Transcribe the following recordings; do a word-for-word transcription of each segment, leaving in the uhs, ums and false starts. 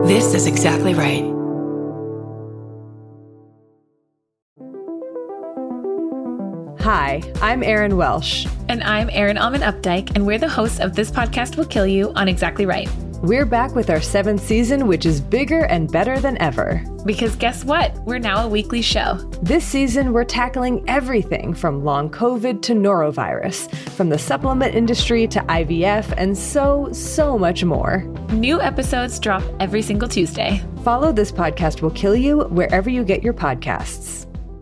This is exactly right. Hi, I'm Erin Welsh. And I'm Erin Alman Updike, and we're the hosts of This Podcast Will Kill You on Exactly Right. We're back with our seventh season, which is bigger and better than ever. Because guess what? We're now a weekly show. This season, we're tackling everything from long COVID to norovirus, from the supplement industry to I V F, and so, so much more. New episodes drop every single Tuesday. Follow This Podcast Will Kill You wherever you get your podcasts.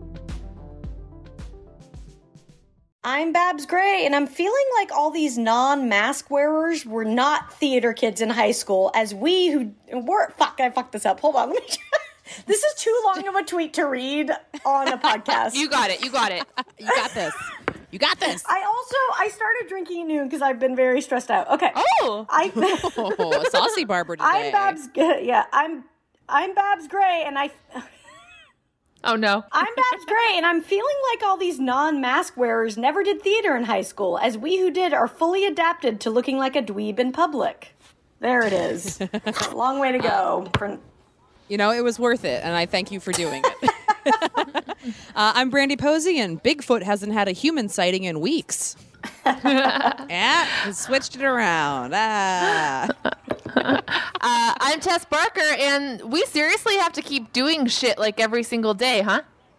I'm Babs Gray, and I'm feeling like all these non-mask wearers were not theater kids in high school, as we who were... Fuck, I fucked this up. Hold on, let me try. This is too long of a tweet to read on a podcast. You got it, you got it. You got this. You got this. I also, I started drinking at noon because I've been very stressed out. Okay. Oh! I, oh, a saucy barber today. I'm Babs... Yeah, I'm, I'm Babs Gray, and I... Oh, no. I'm Babs Gray, and I'm feeling like all these non-mask wearers never did theater in high school, as we who did are fully adapted to looking like a dweeb in public. There it is. Long way to go. For... You know, it was worth it, and I thank you for doing it. uh, I'm Brandy Posey, and Bigfoot hasn't had a human sighting in weeks. Yeah, I switched it around. Ah. Uh, I'm Tess Barker, and we seriously have to keep doing shit like every single day, huh?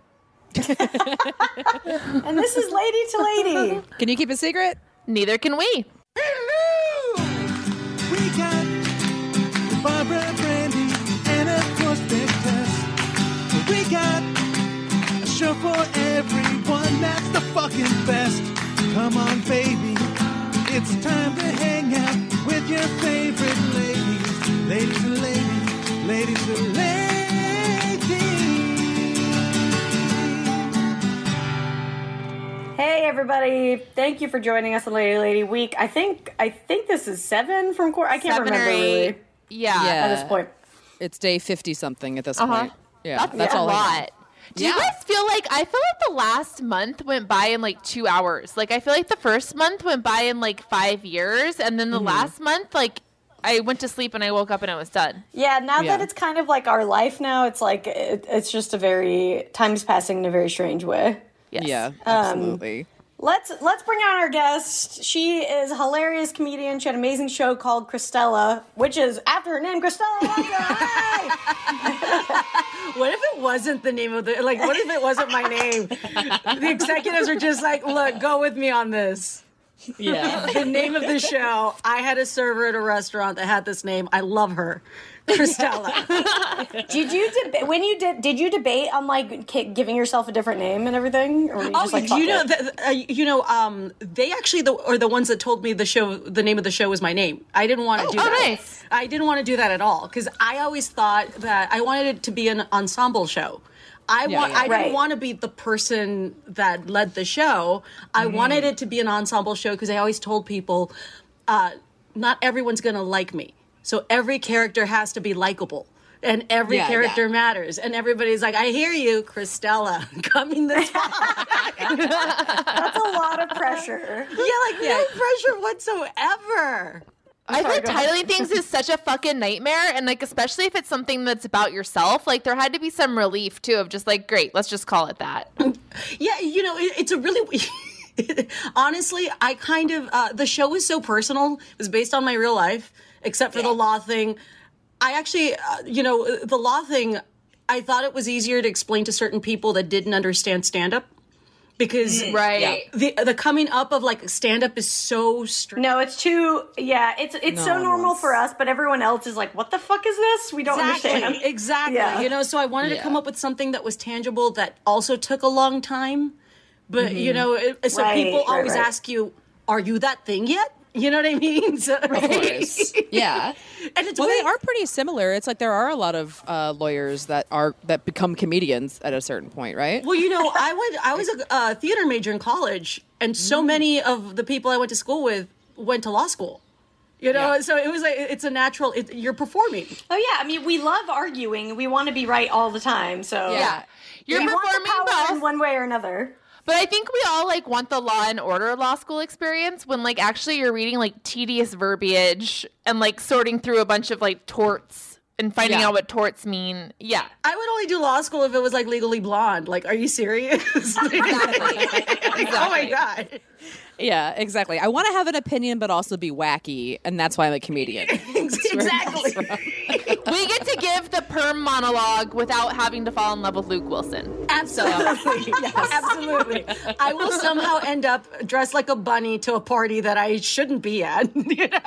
And this is Lady to Lady. Can you keep a secret? Neither can we. Hello! We got Barbara, Brandy, and of course Big Tess. We got a show for everyone that's the fucking best. Come on, baby. It's time to hang out with your favorite ladies. Ladies and ladies, ladies and ladies. Hey, everybody. Thank you for joining us on Lady Lady Week. I think I think this is seven from court. I can't Seven remember or eight. really Yeah. Yeah. at this point. It's day fifty-something at this Uh-huh. point. Yeah, That's, that's a all I know. lot. Do Yeah. you guys feel like, I feel like the last month went by in like two hours. Like, I feel like the first month went by in like five years. And then the Mm-hmm. last month, like, I went to sleep and I woke up and it was done. Yeah, now Yeah. that it's kind of like our life now, it's like it, it's just a very time's passing in a very strange way. Yes. Yeah, absolutely. Let's let's bring on our guest. She is a hilarious comedian. She had an amazing show called Christella, which is after her name, Christella. What if it wasn't the name of the, like, what if it wasn't my name? The executives are just like, look, go with me on this. Yeah. The name of the show, I had a server at a restaurant that had this name. I love her. Christella. Did you deb- when you did did you debate on like ki- giving yourself a different name and everything? Or were you Oh, just like, do fuck you know it? that? Uh, you know, um, they actually the, are the ones that told me the show, the name of the show was my name. I didn't want to do oh, that. nice. I didn't want to do that at all because I always thought that I wanted it to be an ensemble show. I Yeah, want. yeah. I didn't Right. want to be the person that led the show. I wanted it to be an ensemble show because I always told people, uh, not everyone's going to like me, so every character has to be likable. And every Yeah, character yeah. matters. And everybody's like, I hear you, Christella, coming this fall. That's a lot of pressure. Yeah, like no pressure whatsoever. I think titling things is such a fucking nightmare, and like especially if it's something that's about yourself. Like there had to be some relief too of just like, great, let's just call it that. Yeah, you know, it, it's a really. Honestly, I kind of uh, the show is so personal. It was based on my real life, except for the law thing. I actually, uh, you know, the law thing. I thought it was easier to explain to certain people that didn't understand stand up. Because Right. the the coming up of like stand up is so strange. No, it's too. Yeah, it's it's No so one normal wants- for us, but everyone else is like, "What the fuck is this? We don't understand." Exactly. Exactly. Yeah. You know, so I wanted to Yeah. come up with something that was tangible that also took a long time. But, you know, it, so Right, people right, always right. ask you, are you that thing yet? You know what I mean? So, Of course. Yeah. And it's Well, they weird. are pretty similar. It's like there are a lot of uh, lawyers that are that become comedians at a certain point, right? Well, you know, I went. I was a uh, theater major in college, and so many of the people I went to school with went to law school. You know, Yeah. so it was like it's a natural. It, you're performing. Oh yeah, I mean, we love arguing. We want to be right all the time. So Yeah. You're we want the performing power both. in one way or another. But I think we all like want the Law and Order law school experience when like actually you're reading like tedious verbiage and like sorting through a bunch of like torts and finding Yeah. out what torts mean. Yeah. I would only do law school if it was like Legally Blonde. Like, are you serious? Oh my God. Yeah, exactly. I want to have an opinion, but also be wacky, and that's why I'm a comedian. Exactly. We get to give the perm monologue without having to fall in love with Luke Wilson. Absolutely. Yes. Absolutely. I will somehow end up dressed like a bunny to a party that I shouldn't be at. You know?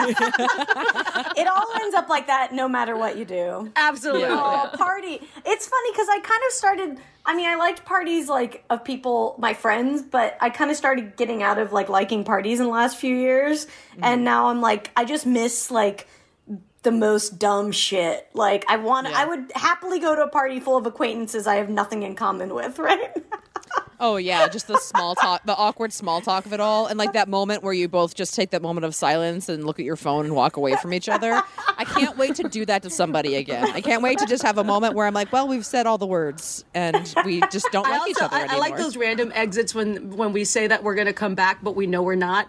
It all ends up like that no matter what you do. Absolutely. Oh, party. It's funny because I kind of started, I mean, I liked parties like of people, my friends, but I kind of started getting out of like liking parties in the last few years. Mm-hmm. And now I'm like, I just miss like the most dumb shit. Like I want, yeah. I would happily go to a party full of acquaintances I have nothing in common with, right? Oh yeah, just the small talk, the awkward small talk of it all, and like that moment where you both just take that moment of silence and look at your phone and walk away from each other. I can't wait to do that to somebody again. I can't wait to just have a moment where I'm like, well, we've said all the words and we just don't I like also, each other I, anymore. I like those random exits when when we say that we're going to come back, but we know we're not.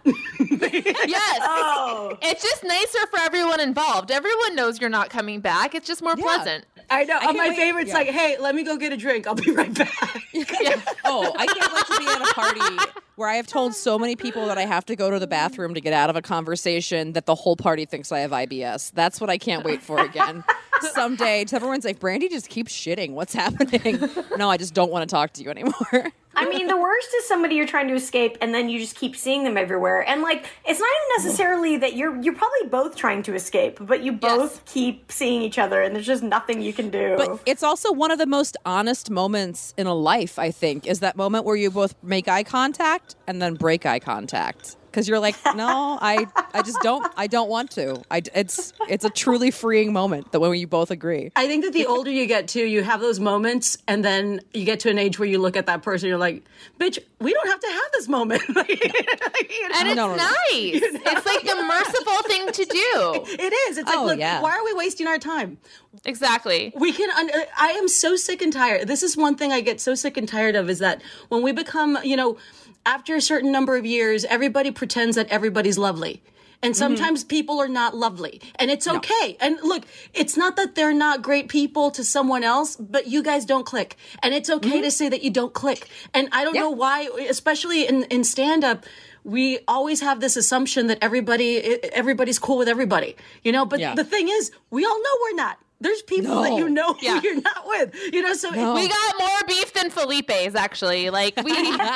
Yes. Oh. It's just nicer for everyone involved. Everyone knows you're not coming back. It's just more Yeah. pleasant. I know. can't My wait- favorite's yeah. like, hey, let me go get a drink. I'll be right back. Oh, I can't wait to be at a party where I have told so many people that I have to go to the bathroom to get out of a conversation that the whole party thinks I have I B S. That's what I can't wait for again. Someday, everyone's like, Brandy just keeps shitting. What's happening? No, I just don't want to talk to you anymore. I mean, the worst is somebody you're trying to escape, and then you just keep seeing them everywhere. And like, it's not even necessarily that you're you're probably both trying to escape, but you both keep seeing each other, and there's just nothing you can do. But it's also one of the most honest moments in a life, I think, is that moment where you both make eye contact and then break eye contact. Because you're like, no, I, I just don't, I don't want to. I, it's, it's a truly freeing moment that when you both agree. I think that the older you get too, you have those moments, and then you get to an age where you look at that person, you're like, bitch, we don't have to have this moment. Like, you know? And it's No, no, no. nice. It's like the merciful thing to do. It is. It's like, Oh, look, yeah. why are we wasting our time? Exactly. We can. Un- I am so sick and tired. This is one thing I get so sick and tired of, is that when we become, you know, after a certain number of years, everybody pretends that everybody's lovely. And sometimes mm-hmm. people are not lovely. And it's okay. No. And look, it's not that they're not great people to someone else, but you guys don't click. And it's okay mm-hmm. to say that you don't click. And I don't yeah. know why, especially in, in stand-up, we always have this assumption that everybody everybody's cool with everybody. You know, but yeah. the thing is, we all know we're not. There's people No. that you know Yeah. who you're not with. You know, so No. We got more beef than Felipe's, actually. Like, we.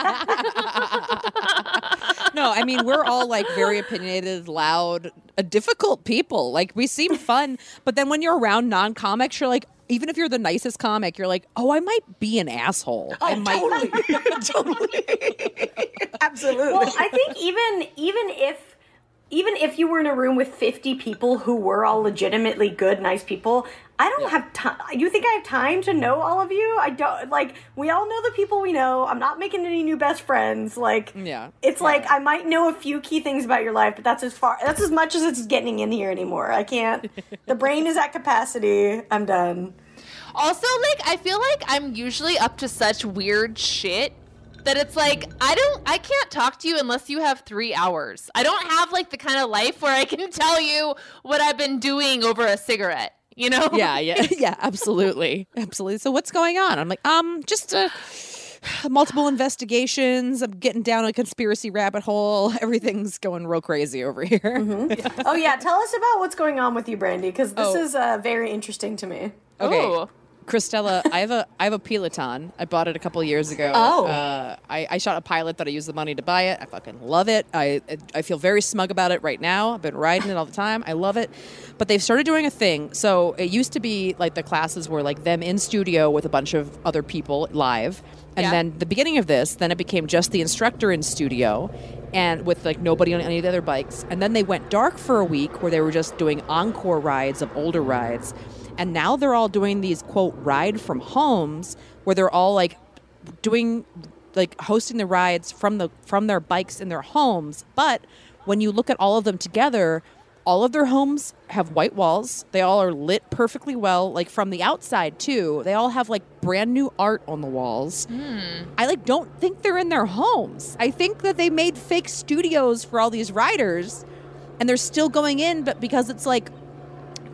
No, I mean, we're all like very opinionated, loud, uh, difficult people. Like, we seem fun, but then when you're around non-comics, you're like, even if you're the nicest comic, you're like, oh, I might be an asshole. Oh, I might. totally. totally. Absolutely. Well, I think even even if even if you were in a room with fifty people who were all legitimately good, nice people, I don't yeah. have time. You think I have time to know all of you? I don't. Like, we all know the people we know. I'm not making any new best friends. Like, Yeah. it's Yeah. like I might know a few key things about your life, but that's as far. That's as much as it's getting in here anymore. I can't. The brain is at capacity. I'm done. Also, like, I feel like I'm usually up to such weird shit that it's like, I don't, I can't talk to you unless you have three hours. I don't have, like, the kind of life where I can tell you what I've been doing over a cigarette, you know? Yeah, yeah, yeah, absolutely. Absolutely. So what's going on? I'm like, um, just uh, multiple investigations. I'm getting down a conspiracy rabbit hole. Everything's going real crazy over here. Mm-hmm. Yeah. Oh, yeah. Tell us about what's going on with you, Brandy, because this Oh. is uh, very interesting to me. Okay. Ooh. Christella, I have a I have a Peloton. I bought it a couple of years ago. Oh. Uh, I, I shot a pilot that I used the money to buy it. I fucking love it. I I feel very smug about it right now. I've been riding it all the time. I love it. But they've started doing a thing. So it used to be like the classes were like them in studio with a bunch of other people live. And Yeah. then the beginning of this, then it became just the instructor in studio and with like nobody on any of the other bikes. And then they went dark for a week where they were just doing encore rides of older rides. And now they're all doing these, quote, ride from homes where they're all like doing, like hosting the rides from the from their bikes in their homes. But when you look at all of them together, all of their homes have white walls. They all are lit perfectly well, like from the outside too. They all have like brand new art on the walls. Mm. I like don't think they're in their homes. I think that they made fake studios for all these riders and they're still going in, but because it's like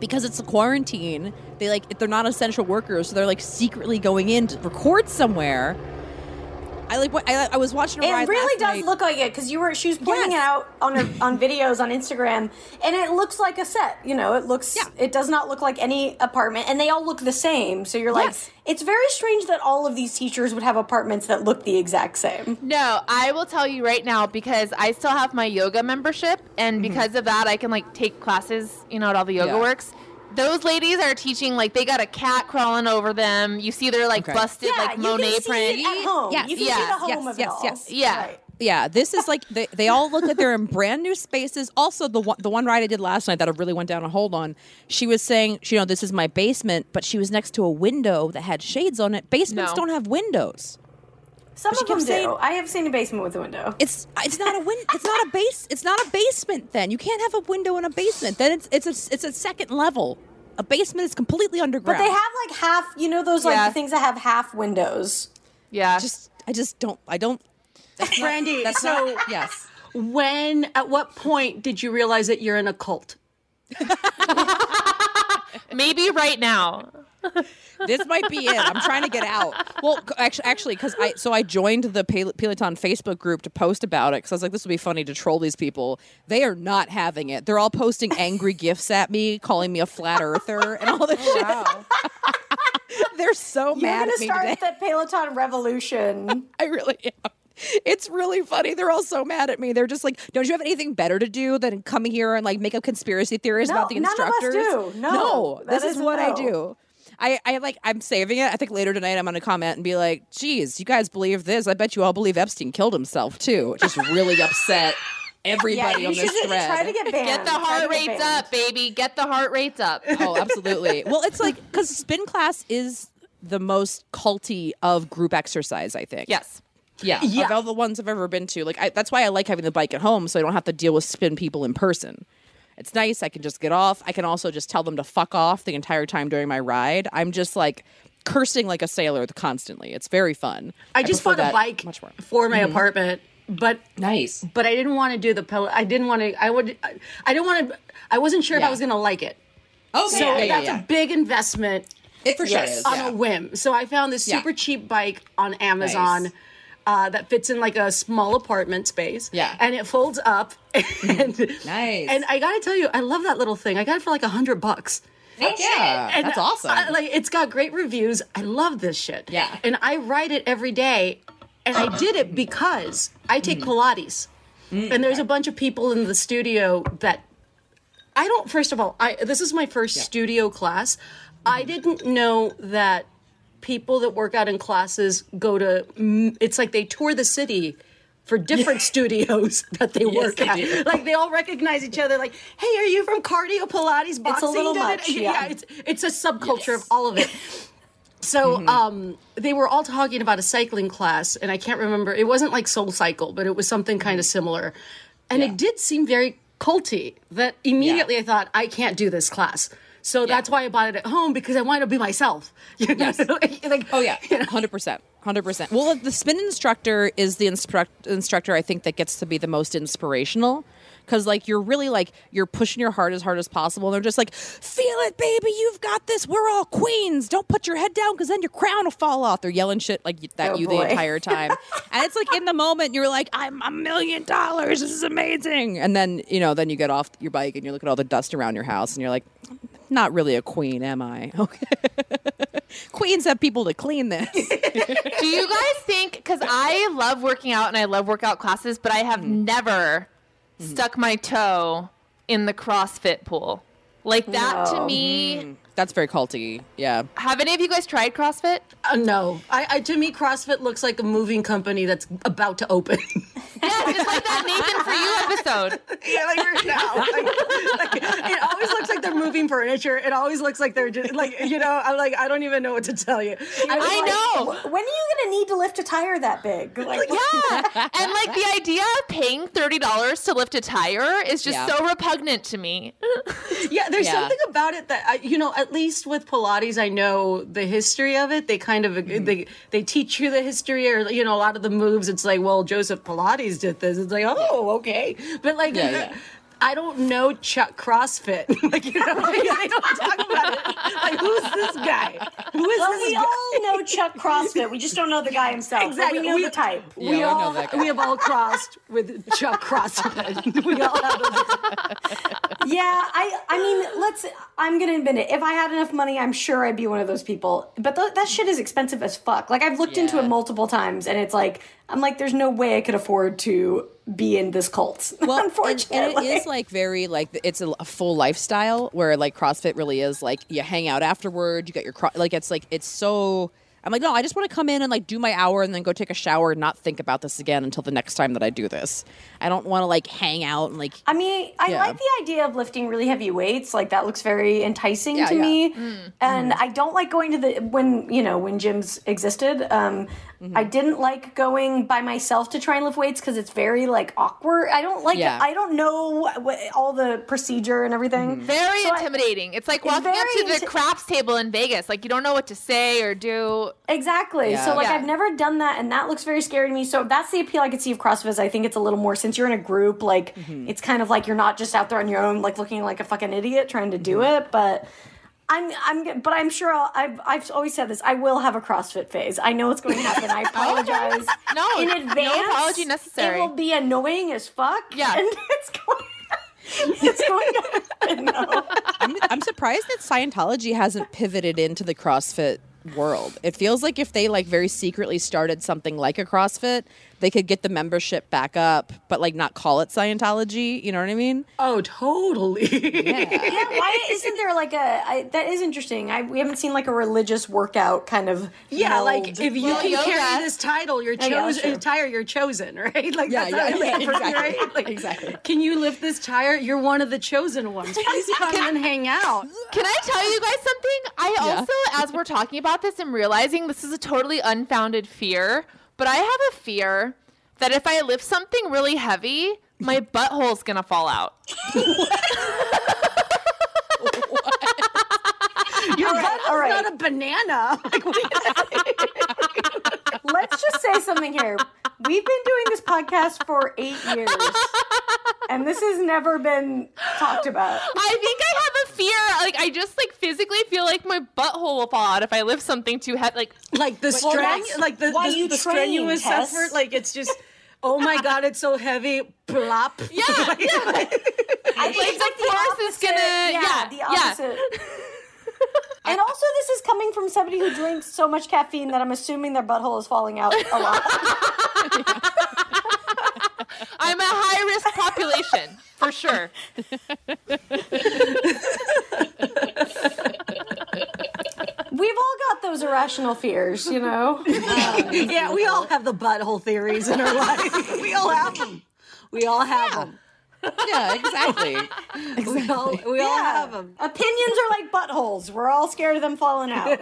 because it's a quarantine, they like they're not essential workers, so they're like secretly going in to record somewhere. I like what I, I was watching. A It ride really last does night. look like it because you were she was pointing Yes. it out on her, on videos on Instagram, and it looks like a set. You know, it looks Yeah. it does not look like any apartment, and they all look the same. So you're like, Yes. it's very strange that all of these teachers would have apartments that look the exact same. No, I will tell you right now because I still have my yoga membership, and because of that, I can like take classes, you know, at all the yoga Yeah. works. Those ladies are teaching like they got a cat crawling over them. You see their like Okay. busted Yeah, like you Monet can see print. it at home. Yes, You can yes, see the home yes, of yes, it all. yes. Yeah. Right. Yeah, this is like they, they all look like they're in brand new spaces. Also, the one the one ride I did last night that I really went down a hold on. She was saying, you know, this is my basement, but she was next to a window that had shades on it. Basements No. don't have windows. Some But of she them kept do. saying- I have seen a basement with a window. It's it's not a win. It's not a base. It's not a basement. Then you can't have a window in a basement. Then it's it's a it's a second level. A basement is completely But underground. they have like half, you know, those like Yeah. things that have half windows. Yeah. just I just don't I don't. That's not, Brandy, that's so not, yes. when, at what point did you realize that you're in a cult? Maybe right now. This might be it. I'm trying to get out. Well, c- actually, actually, because I so I joined the Pel- Peloton Facebook group to post about it because I was like, this would be funny to troll these people. They are not having it. They're all posting angry gifs at me, calling me a flat earther and all this shit. Wow. They're so You're mad going at to me start today. the Peloton revolution. I really am. It's really funny. They're all so mad at me. They're just like, don't you have anything better to do than coming here and like make up conspiracy theories No, about the none of us instructors? do. No, no that this is isn't what I no. do. I, I like I'm saving it. I think later tonight I'm going to comment and be like, geez, you guys believe this? I bet you all believe Epstein killed himself too. Just really upset Yeah, everybody you on should this thread. try to get banned. Get the Try to heart get rates banned. up, baby. Get the heart rates up. Oh, absolutely. Well, it's like because spin class is the most culty of group exercise, I think. Yes. Yeah, Yeah. of all the ones I've ever been to. Like I, that's why I like having the bike at home, so I don't have to deal with spin people in person. It's nice. I can just get off. I can also just tell them to fuck off the entire time during my ride. I'm just like cursing like a sailor constantly. It's very fun. I just prefer bought a that bike much more. for my apartment, but Nice. but I didn't want to do the pel- I didn't want to. I would. I, I didn't want to. I wasn't sure if Yeah. I was going to like it. Okay. So yeah, yeah, that's yeah. a big investment It for sure Yes. is. on Yeah. a whim. So I found this Yeah. super cheap bike on Amazon. Nice. Uh, that fits in like a small apartment space. Yeah. And it folds up. And, Nice. And I gotta tell you, I love that little thing. I got it for like a hundred bucks. Heck yeah. And That's awesome. I- like it's got great reviews. I love this shit. Yeah. And I ride it every day. And I did it because I take Mm. Pilates. And there's a bunch of people in the studio that I don't first of all, I this is my first studio class. I didn't know that people that work out in classes go to mm, it's like they tour the city for different studios that they work they at. do. Like they all recognize each other. Like, hey, are you from cardio, Pilates, boxing? little Da, da, da. much, yeah. it's it's a subculture of all of it. So um, they were all talking about a cycling class, and I can't remember. It wasn't like Soul Cycle, but it was something kind of similar. And it did seem very culty. That immediately I thought, I can't do this class. So that's why I bought it at home because I wanted to be myself. You know? like, like, Oh yeah, you know? hundred percent, hundred percent. Well, the spin instructor is the instruct- instructor I think that gets to be the most inspirational because like you're really like you're pushing your heart as hard as possible. And they're just like, feel it, baby, you've got this. We're all queens. Don't put your head down because then your crown will fall off. They're yelling shit like that Oh, you boy. the entire time, and it's like in the moment you're like, I'm a million dollars. This is amazing. And then you know, then you get off your bike and you look at all the dust around your house and you're like, not really a queen, am I? Okay. Queens have people to clean this. Do you guys think, because I love working out and I love workout classes, but I have never stuck my toe in the CrossFit pool. Like that to No. me, That's very culty. Yeah. have any of you guys tried CrossFit? Uh, no, I, I to me CrossFit looks like a moving company that's about to open. Yes, it's like that Nathan For You episode. yeah, like right now, like, like, it always looks like they're moving furniture. It always looks like they're just like you know. I'm like I don't even know what to tell you. I know. When are you going to need to lift a tire that big? Like, Yeah. And like the idea of paying thirty dollars to lift a tire is just Yeah. so repugnant to me. Yeah, there's Yeah. something about it that I, you know. At least with Pilates, I know the history of it. They kind of they they teach you the history, or you know, a lot of the moves. It's like, well, Joseph Pilates did this. It's like, oh, okay, but like. Yeah, yeah. I don't know Chuck CrossFit. like, you know, I don't Chuck CrossFit. We just don't know the guy himself. Exactly. But we know We- the type. Yeah, we we all know that guy. we have all crossed with Chuck CrossFit. We all have those. Yeah, I I mean, let's I'm going to admit it. If I had enough money, I'm sure I'd be one of those people. But th- that shit is expensive as fuck. Like, I've looked into Yeah. it multiple times, and it's like, I'm like, there's no way I could afford to be in this cult. Well, and, unfortunately. and it is like very like it's a, a full lifestyle where like CrossFit really is like you hang out afterward. You got your cro- like it's like it's so. I'm like, no, I just want to come in and like do my hour and then go take a shower and not think about this again until the next time that I do this. I don't want to like hang out and like. I mean, I Yeah. like the idea of lifting really heavy weights. Like, that looks very enticing Yeah, to yeah. me. Mm. And I don't like going to the when you know when gyms existed. Um, Mm-hmm. I didn't like going by myself to try and lift weights because it's very like awkward. I don't like. Yeah. I don't know what, all the procedure and everything. Very So I- intimidating. it's like It's walking up to very the inti- craps table in Vegas. Like you don't know what to say or do. Exactly. Yeah. So like Yeah. I've never done that, and that looks very scary to me. So that's the appeal I could see of CrossFit. Is I think it's a little more since you're in a group. Like it's kind of like you're not just out there on your own, like looking like a fucking idiot trying to do it. But I'm I'm but I'm sure I'll, I've I've always said this. I will have a CrossFit phase. I know it's going to happen. I apologize No, in no advance. apology necessary. It will be annoying as fuck. Yeah. and it's going. It's going to happen. No. I'm, I'm surprised that Scientology hasn't pivoted into the CrossFit world. It feels like if they like very secretly started something like a CrossFit, they could get the membership back up, but like not call it Scientology. You know what I mean? Oh, totally. Yeah, why isn't there like a I, that is interesting. I we haven't seen like a religious workout kind of Yeah, meld. like if you Well, can yoga. carry this title, you're Oh, yeah, chosen. sure. Tire, you're chosen, right? Like Yeah, that's yeah, how yeah, it is, exactly. right? Like, Exactly. Can you lift this tire? You're one of the chosen ones. Please come and hang out. Can I tell you guys something? I Yeah. also, as we're talking about this, am realizing this is a totally unfounded fear, but I have a fear that if I lift something really heavy, my butthole's gonna fall out. Your All right, butthole's all right. not a banana. Like, what- Let's just say something here. We've been doing this podcast for eight years, and this has never been talked about. I think I have a fear. Like I just like physically feel like my butthole will fall out if I lift something too heavy. Like like the Well, strength, that's like the, why the, you the train, strenuous Tess. effort. Like it's just, oh my god, it's so heavy. Plop. yeah, yeah. I think Like, it's like the the force is opposite. gonna- yeah, yeah, the yeah. opposite. And also, this is coming from somebody who drinks so much caffeine that I'm assuming their butthole is falling out a lot. I'm a high risk population for sure. We've all got those irrational fears, you know. Yeah, we all have the butthole theories in our life. We all have them. We all have them. Yeah, exactly. We all, we all Yeah. have them. Opinions are like buttholes. We're all scared of them falling out.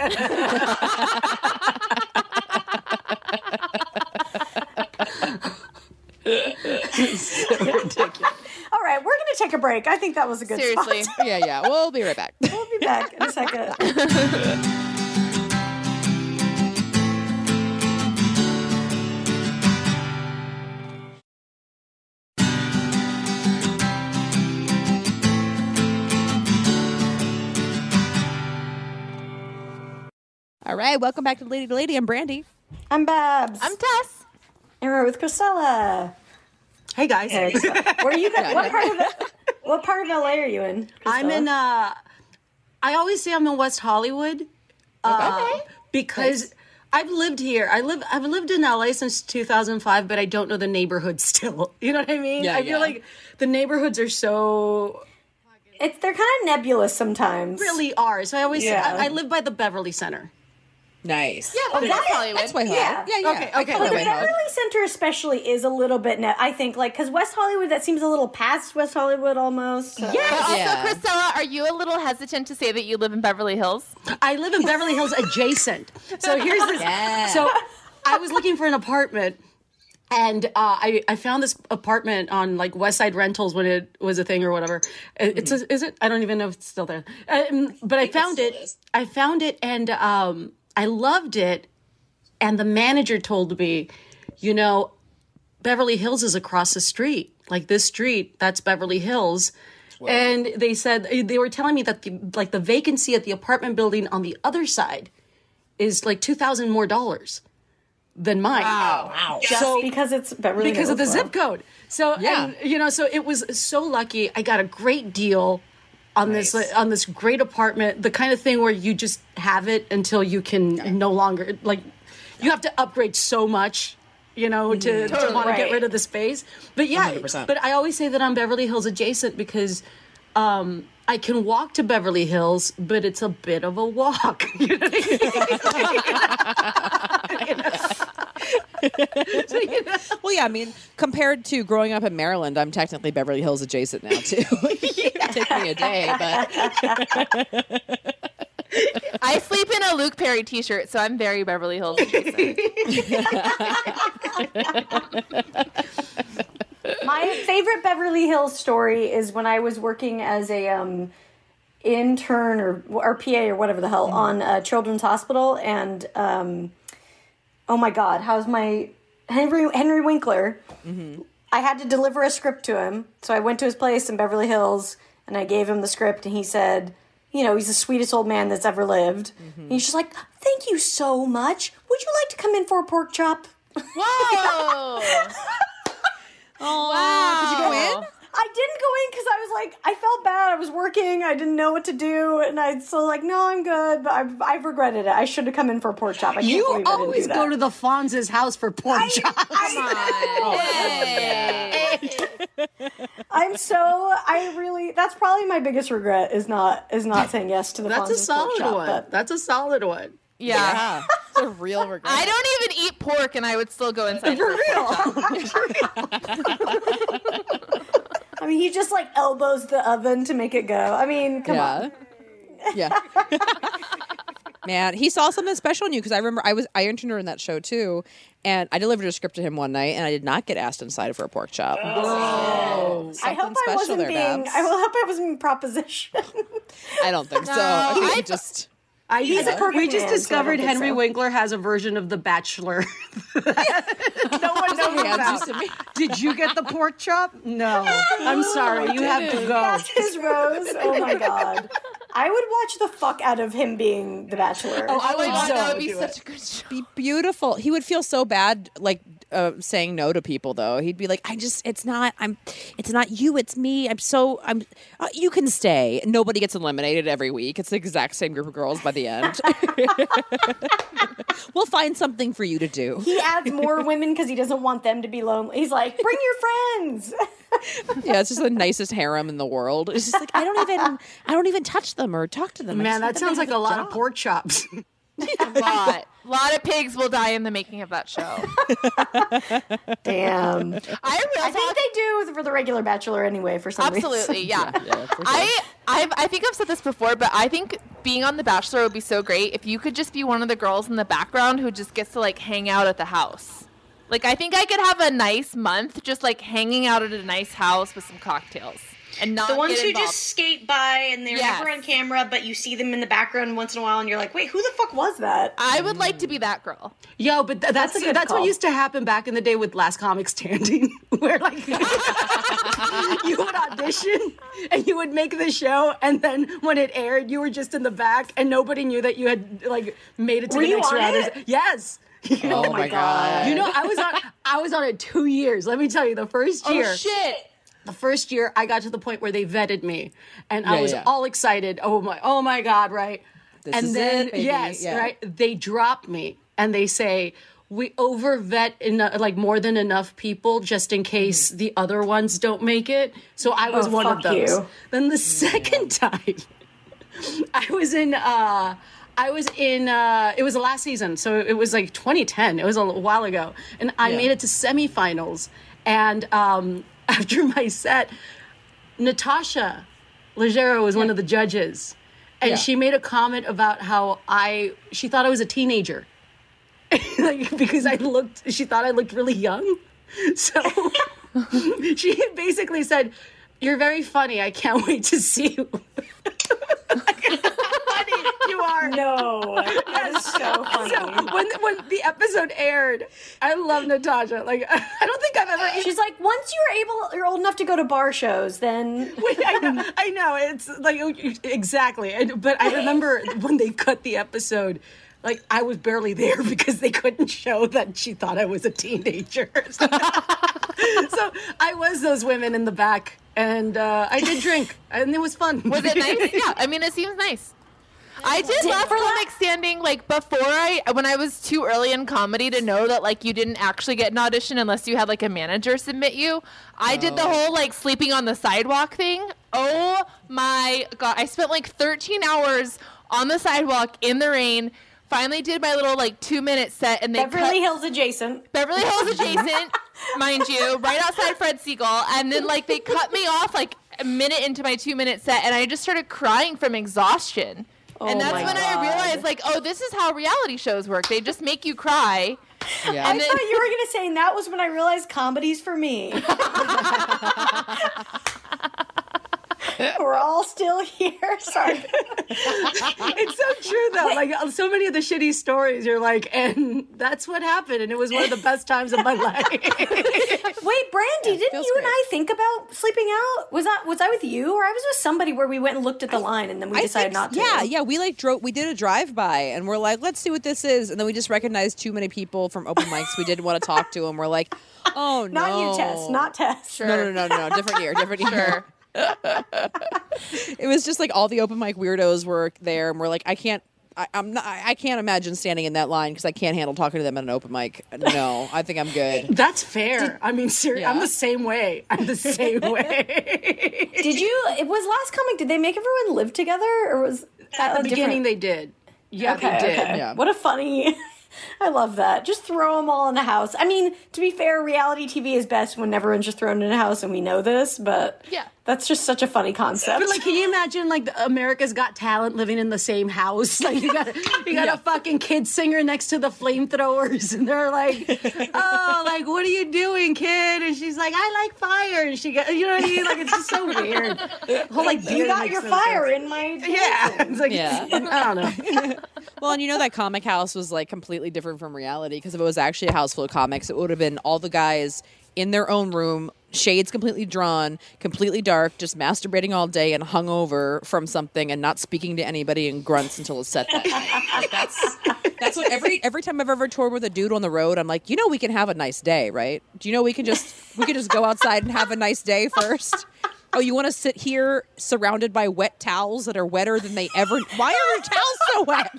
All right, we're going to take a break. I think that was a good Seriously. spot. Yeah, yeah. We'll be right back. We'll be back in a second. All right, welcome back to Lady to Lady. I'm Brandy. I'm Babs. I'm Tess. and we're with Chrisella. Hey guys. Hey, Chrisella. Where are you? Guys, what part of the, What part of L A are you in? I'm Chrisella? in. Uh, I always say I'm in West Hollywood. Uh, because I've lived here. I live. I've lived in L A since two thousand five, but I don't know the neighborhood still. You know what I mean? Yeah, I feel yeah. like the neighborhoods are so It's they're kind of nebulous sometimes. really are. So I always. Yeah. I, I live by the Beverly Center. Nice. Yeah, but that's Hollywood. That's Whitehall. Yeah. Yeah, yeah. Okay, I okay. call But it The Whitehall. Beverly Center especially is a little bit, ne- I think, like, because West Hollywood, that seems a little past West Hollywood almost. So. But also, Yeah. Priscilla, are you a little hesitant to say that you live in Beverly Hills? I live in Beverly Hills adjacent. So here's this. Yeah. So I was looking for an apartment, and uh, I I found this apartment on like West Side Rentals when it was a thing or whatever. It- It's a, is it? I don't even know if it's still there. Um, but I, found it. I found it, and um, I loved it. And the manager told me, you know, Beverly Hills is across the street. Like this street, that's Beverly Hills. And they said they were telling me that the like the vacancy at the apartment building on the other side is like two thousand more dollars than mine. Wow. Wow. Just So- because it's Beverly because of the Hills, zip code. So Yeah. and, you know, so it was so lucky. I got a great deal on Nice. this on this great apartment. The kind of thing where you just have it until you can no longer like you have to upgrade so much, you know, to, to want to get Right. rid of the space. But yeah, one hundred percent. but I always say that I'm Beverly Hills adjacent because um, I can walk to Beverly Hills, but it's a bit of a walk. You know what I mean? You know? So, you know. Well, yeah, I mean, compared to growing up in Maryland, I'm technically Beverly Hills adjacent now, too. It'd take me a day, but I sleep in a Luke Perry t-shirt, so I'm very Beverly Hills adjacent. My favorite Beverly Hills story is when I was working as a um, intern or or P A or whatever the hell Mm-hmm. on a children's hospital, and um, oh my God, how's my Henry Henry Winkler? Mm-hmm. I had to deliver a script to him, so I went to his place in Beverly Hills and I gave him the script, and he said, you know, he's the sweetest old man that's ever lived. Mm-hmm. And he's just like, thank you so much. Would you like to come in for a pork chop? Whoa! wow. Did you go in? I didn't go in because I was like, I felt bad. I was working. I didn't know what to do. And I so like, no, I'm good. But I've, I've regretted it. I should have come in for a pork chop. I can't You believe I didn't always do that. go to the Fonz's house for pork chops. I'm so, I really, that's probably my biggest regret is not is not saying yes to the That's a Fonz's pork solid chop, one. but- That's a solid one. Yeah. Yeah. It's a real regret. I don't even eat pork, and I would still go inside. For I mean, he just like elbows the oven to make it go. I mean, come on. Yeah. Yeah. Man, he saw something special in you because I remember I was I interned her in that show too, and I delivered a script to him one night, and I did not get asked inside for a pork chop. I hope I wasn't there, being, Babs. I hope I wasn't being proposition. I don't think so. I think I- he just. I, He's a perfect we just man, so I don't discovered think Henry so. Winkler has a version of The Bachelor. No one knows hands about. used to me. Did you get the pork chop? No. I'm sorry. You have to go. That's his rose. Oh my God. I would watch the fuck out of him being the Bachelor. Oh, I Oh my would god, so that would be do such it. a good show. Be beautiful. He would feel so bad, like uh, saying no to people. Though he'd be like, "I just, it's not. I'm, it's not you. It's me. I'm so. I'm. Uh, you can stay. Nobody gets eliminated every week. It's the exact same group of girls by the end. We'll find something for you to do. He adds more women because he doesn't want them to be lonely. He's like, bring your friends. Yeah, it's just the nicest harem in the world. It's just like I don't even, I don't even touch them or talk to them. I Man, just let that them sounds have like a lot job. of pork chops. A lot. A lot of pigs will die in the making of that show. Damn. I real I think they do for the regular Bachelor anyway, for some Absolutely, reason. yeah. Yeah, for sure. I, I I think I've said this before, but I think being on The Bachelor would be so great if you could just be one of the girls in the background who just gets to like hang out at the house. Like I think I could have a nice month just like hanging out at a nice house with some cocktails and not The ones get who involved. just skate by and they're Yes. never on camera, but you see them in the background once in a while and you're like, wait, who the fuck was that? I would like to be that girl. Yo, but th- that's That's a good that's what call. used to happen back in the day with Last Comic Standing, where like you would audition and you would make the show, and then when it aired, you were just in the back, and nobody knew that you had like made it to Were the you next on round. it? Yes. Oh my god! You know, I was on I was on it two years. Let me tell you, the first year. Oh shit. The first year, I got to the point where they vetted me, and I Yeah, was yeah. all excited. Oh my, oh my God, right? This and is then it, baby. yes, Yeah. right. They drop me, and they say we over vet eno- like more than enough people just in case the other ones don't make it. So I was Oh, one of fuck those. you. Then the second time, I was in. uh I was in, uh, it was the last season, so it was like twenty ten. It was a while ago. And I Yeah. made it to semifinals. And um, after my set, Natasha Leggero was one of the judges. And Yeah. she made a comment about how I, she thought I was a teenager. Like, because I looked, she thought I looked really young. So she basically said, "You're very funny. I can't wait to see you." Funny you are. No. That is so funny. So when when the episode aired, I love Natasha. Like I don't think I've ever. She's like, once you're able, you're old enough to go to bar shows, then Wait, I know, I know. It's like exactly. And- But I remember when they cut the episode. like I was barely there because they couldn't show that she thought I was a teenager. So, so I was those women in the back, and uh, I did drink, and it was fun. Was it nice? Yeah, I mean, it seems nice. I did last comic standing like before I when I was too early in comedy to know that like you didn't actually get an audition unless you had like a manager submit you. I did the whole like sleeping on the sidewalk thing. Oh my god, I spent like thirteen hours on the sidewalk in the rain. Finally did my little like two minute set, and they Beverly cut, Hills adjacent. Beverly Hills adjacent, mind you, right outside Fred Siegel. And then like they cut me off like a minute into my two minute set, and I just started crying from exhaustion. And that's my when God. I realized, like, oh, this is how reality shows work. They just make you cry. Yeah. I And then- thought you were going to say, and that was when I realized comedy's for me. We're all still here. Sorry. It's so true though. Like so many of the shitty stories, you're like, and that's what happened, and it was one of the best times of my life. Wait, Brandy, didn't feels you and great. I think about sleeping out? Was that was I with you, or I was with somebody where we went and looked at the line and then we I decided think- not to? Yeah, yeah. We like drove. We did a drive by, and we're like, let's see what this is. And then we just recognized too many people from open mics. We didn't want to talk to them. We're like, oh no, Not you, Tess. Not Tess. Sure. No, no, no, no, no. Different year. Different year. Sure. It was just like all the open mic weirdos were there, and we're like, I can't. I, I'm not. I I can't imagine standing in that line because I can't handle talking to them at an open mic. No, I think I'm good. That's fair. I mean, seriously, I'm Yeah. the same way. I'm the same way. Did you? It was last comic. Did they make everyone live together, or was that At the a beginning, different- they did. Yeah, Okay, they did. okay. Yeah. What a funny. I love that. Just throw them all in a house. I mean, to be fair, reality T V is best when everyone's just thrown in a house, and we know this. But Yeah. that's just such a funny concept. But like, can you imagine like the America's Got Talent living in the same house? Like you got you got Yeah. a fucking kid singer next to the flamethrowers, and they're like, "Oh, like what are you doing, kid?" And she's like, "I like fire," and she got, you know what I mean? Like it's just so weird. The whole like you beard got makes your no fire sense. in my Yeah, it's like Yeah. I don't know. Well, and you know that comic house was like completely different from reality because if it was actually a house full of comics, it would have been all the guys in their own room, shades completely drawn, completely dark, just masturbating all day and hungover from something and not speaking to anybody and grunts until a set that night. Like, that's that's what every every time I've ever toured with a dude on the road, I'm like, you know, we can have a nice day, right? Do you know we can just we can just go outside and have a nice day first? Oh, you want to sit here surrounded by wet towels that are wetter than they ever? Why are your towels so wet?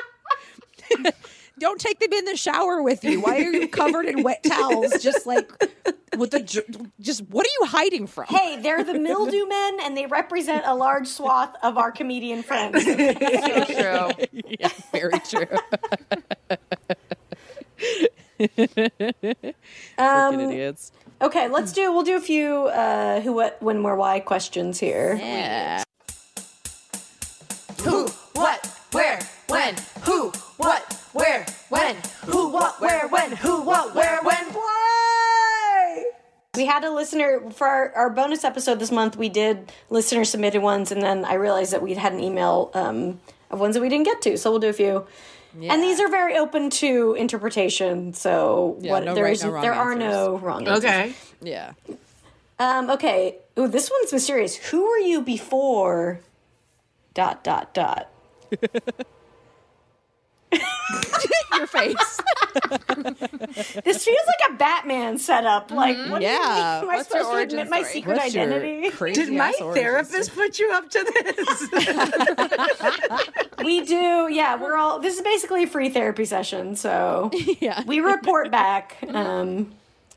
Don't take them in the shower with you. Why are you covered in wet towels? Just like with the j- just what are you hiding from? Hey, they're the mildew men, and they represent a large swath of our comedian friends. So true. Yeah, very true. Um, Freaking idiots. Okay, let's do. We'll do a few uh, who, what, when, where, why questions here. Yeah. Who, what, where, when? Who, what, where, when? Who, what, where, when? Who, what, where, when, why? We had a listener for our, our bonus episode this month. We did listener submitted ones, and then I realized that we'd had an email um, of ones that we didn't get to. So we'll do a few. And these are very open to interpretation. So Yeah, what no there right, is no wrong there are answers. no wrong answers. Okay. Yeah. Um, okay. Ooh, this one's mysterious. Who were you before? Dot dot dot. Your face. This feels like a Batman setup. Like, what Yeah. do you mean? Am I What's your supposed to origin admit my story? secret What's your identity? crazy Did my ass origin therapist story? put you up to this? We do. Yeah, we're all. This is basically a free therapy session. So Yeah. we report back. Um,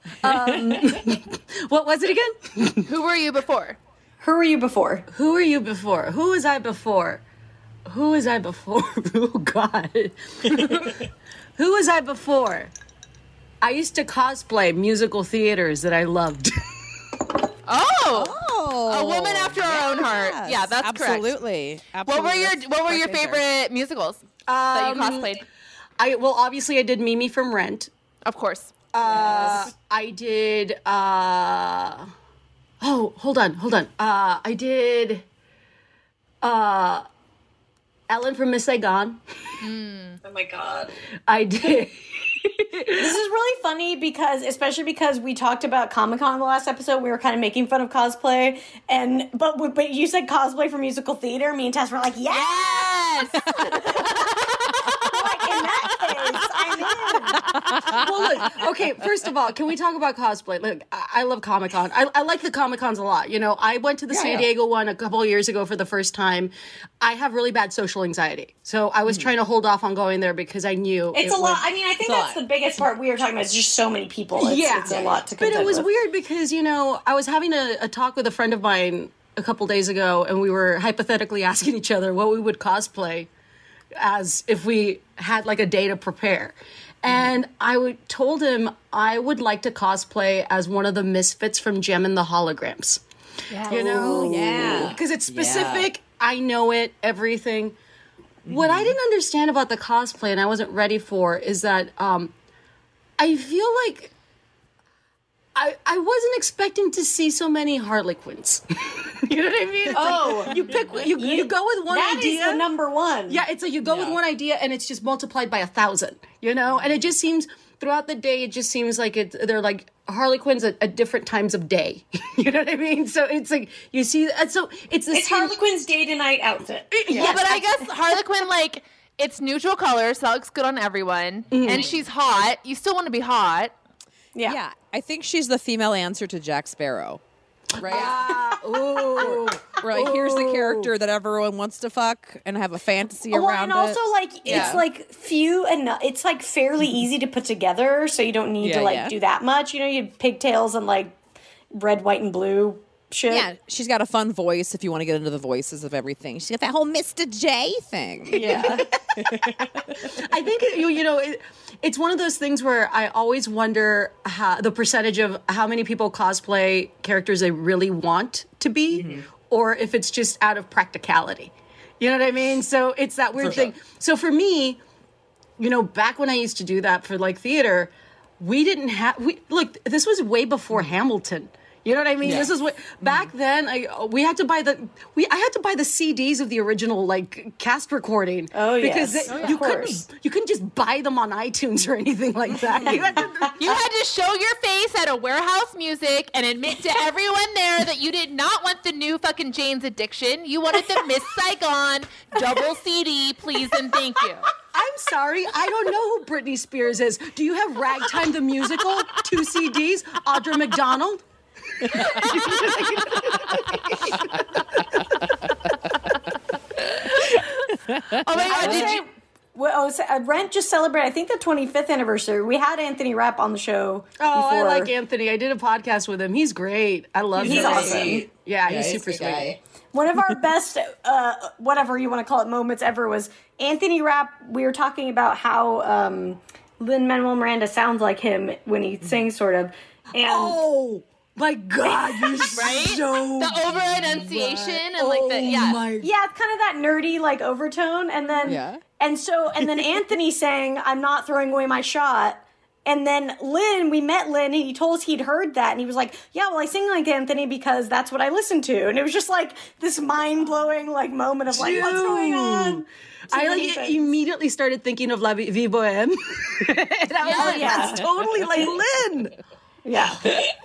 What was it again? Who were you before? who were you before? Who were you before? Who was I before? Who was I before? Oh, God. Who was I before? I used to cosplay musical theaters that I loved. Oh, Oh, a woman after our own heart. yes, Yeah, that's correct. absolutely. What were Absolutely. your That's What were your perfect answer. favorite musicals that you Um, cosplayed? I well, obviously, I did Mimi from Rent. Of course. Uh, I did. Uh, oh, hold on, hold on. Uh, I did. Uh, Ellen from Miss Saigon. Oh my god. I did. This is really funny because, especially because we talked about Comic-Con in the last episode, we were kind of making fun of cosplay, and but but you said cosplay for musical theater. Me and Tess were like, yeah. Yes. Like, and Well, look, okay, first of all, can we talk about cosplay? Look, I, I love Comic-Con. I, I like the Comic-Cons a lot. You know, I went to the San Diego one a couple of years ago for the first time. I have really bad social anxiety. So I was mm. trying to hold off on going there because I knew it's it a lot. I mean, I think that's the biggest part we were talking about. It's just so many people. It's, yeah. it's a lot to contend But it was with. weird because, you know, I was having a, a talk with a friend of mine a couple days ago, and we were hypothetically asking each other what we would cosplay as if we had like a day to prepare. And I would, told him I would like to cosplay as one of the misfits from Gem and the Holograms. Yeah. You know? Ooh, yeah. Because it's specific. Yeah. I know it, everything. Mm-hmm. What I didn't understand about the cosplay and I wasn't ready for is that um, I feel like I, I wasn't expecting to see so many Harlequins. You know what I mean? It's oh, like you pick you, you, you go with one that idea. That is the number one. Yeah, it's like you go yeah. with one idea and it's just multiplied by a thousand. You know, and it just seems throughout the day. It just seems like it. They're like Harlequins at, at different times of day. You know what I mean? So it's like you see. So it's the it's same, Harlequin's day to night outfit. Yeah, yeah, but I guess Harlequin like it's neutral color, so that looks good on everyone, mm-hmm. and she's hot. You still want to be hot. Yeah. yeah, I think she's the female answer to Jack Sparrow, right? Uh, ooh, Where like, here's the character that everyone wants to fuck and have a fantasy well, around and also it. like yeah. it's like few and it's like fairly easy to put together, so you don't need yeah, to like yeah. do that much. You know, you have pigtails and like red, white, and blue shit. Yeah, she's got a fun voice if you want to get into the voices of everything. She's got that whole Mister J thing. Yeah. I think, you, you know, it, it's one of those things where I always wonder how, the percentage of how many people cosplay characters they really want to be, mm-hmm. or if it's just out of practicality. You know what I mean? So it's that weird For sure. thing. So for me, you know, back when I used to do that for like theater, we didn't have, we look, this was way before Hamilton. You know what I mean? Yeah. This is what back then. I we had to buy the we I had to buy the C Ds of the original like cast recording. Oh because yes, they, oh, yeah. you of course. couldn't you couldn't just buy them on iTunes or anything like that. You had to, You had to show your face at a warehouse music and admit to everyone there that you did not want the new fucking Jane's Addiction. You wanted the Miss Saigon double C D, please and thank you. I'm sorry, I don't know who Britney Spears is. Do you have Ragtime the Musical? Two C Ds? Audra McDonald? Oh my god, did you Well, so, uh, Rent just celebrated, I think, the twenty-fifth anniversary. We had Anthony Rapp on the show. Oh, before. I like Anthony. I did a podcast with him. He's great. I love He's him. awesome. Yeah, Yeah, he's he's super the sweet. guy. One of our best, uh, whatever you want to call it, moments ever was Anthony Rapp. We were talking about how um, Lin-Manuel Miranda sounds like him when he sings, sort of. And Oh my God, you're right? so the over enunciation and like the yeah. Oh my yeah, it's kind of that nerdy like overtone, and then Yeah. and so and then Anthony saying, "I'm not throwing away my shot." And then Lynn, we met Lynn, and he told us he'd heard that, and he was like, "Yeah, well, I sing like Anthony because that's what I listen to." And it was just like this mind blowing like moment of like, what's going on? I many like things. immediately started thinking of La Vie Vie Boheme. And I was Yeah. like, Yeah. that's totally like Lynn. Yeah,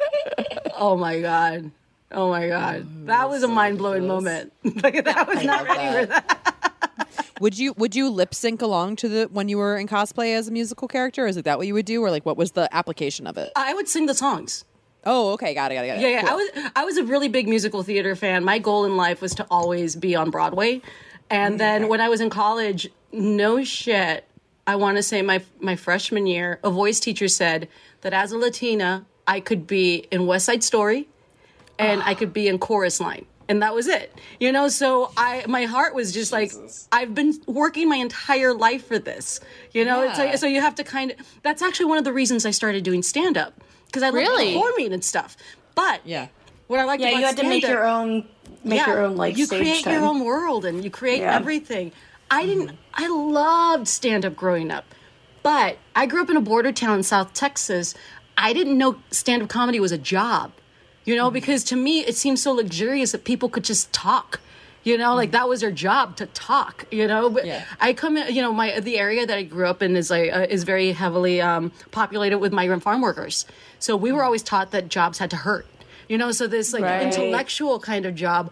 Oh my God. Oh my God. That was a mind blowing moment. Like that was not ready for that. Would you would you lip sync along to the when you were in cosplay as a musical character? Is it that what you would do, or like what was the application of it? I would sing the songs. Oh, okay, got it, got it, got it. Yeah, yeah. Cool. I was I was a really big musical theater fan. My goal in life was to always be on Broadway. And then when I was in college, no shit, I want to say my my freshman year, a voice teacher said that as a Latina, I could be in West Side Story and I could be in Chorus Line. And that was it. You know, so I my heart was just like, I've been working my entire life for this. You know, it's like, so you have to kind of, that's actually one of the reasons I started doing stand-up. Because I love Really? performing and stuff. But Yeah. what I like yeah. about You had to make stand-up- your own, make your own like you stage create time. your own world and you create Yeah. everything. I didn't I loved stand up growing up. But I grew up in a border town in South Texas. I didn't know stand up comedy was a job. You know, because to me it seemed so luxurious that people could just talk. You know, like that was their job to talk, you know, but Yeah. I come in, you know, my the area that I grew up in is like uh, is very heavily um, populated with migrant farm workers. So we were always taught that jobs had to hurt. You know, so this like Right. intellectual kind of job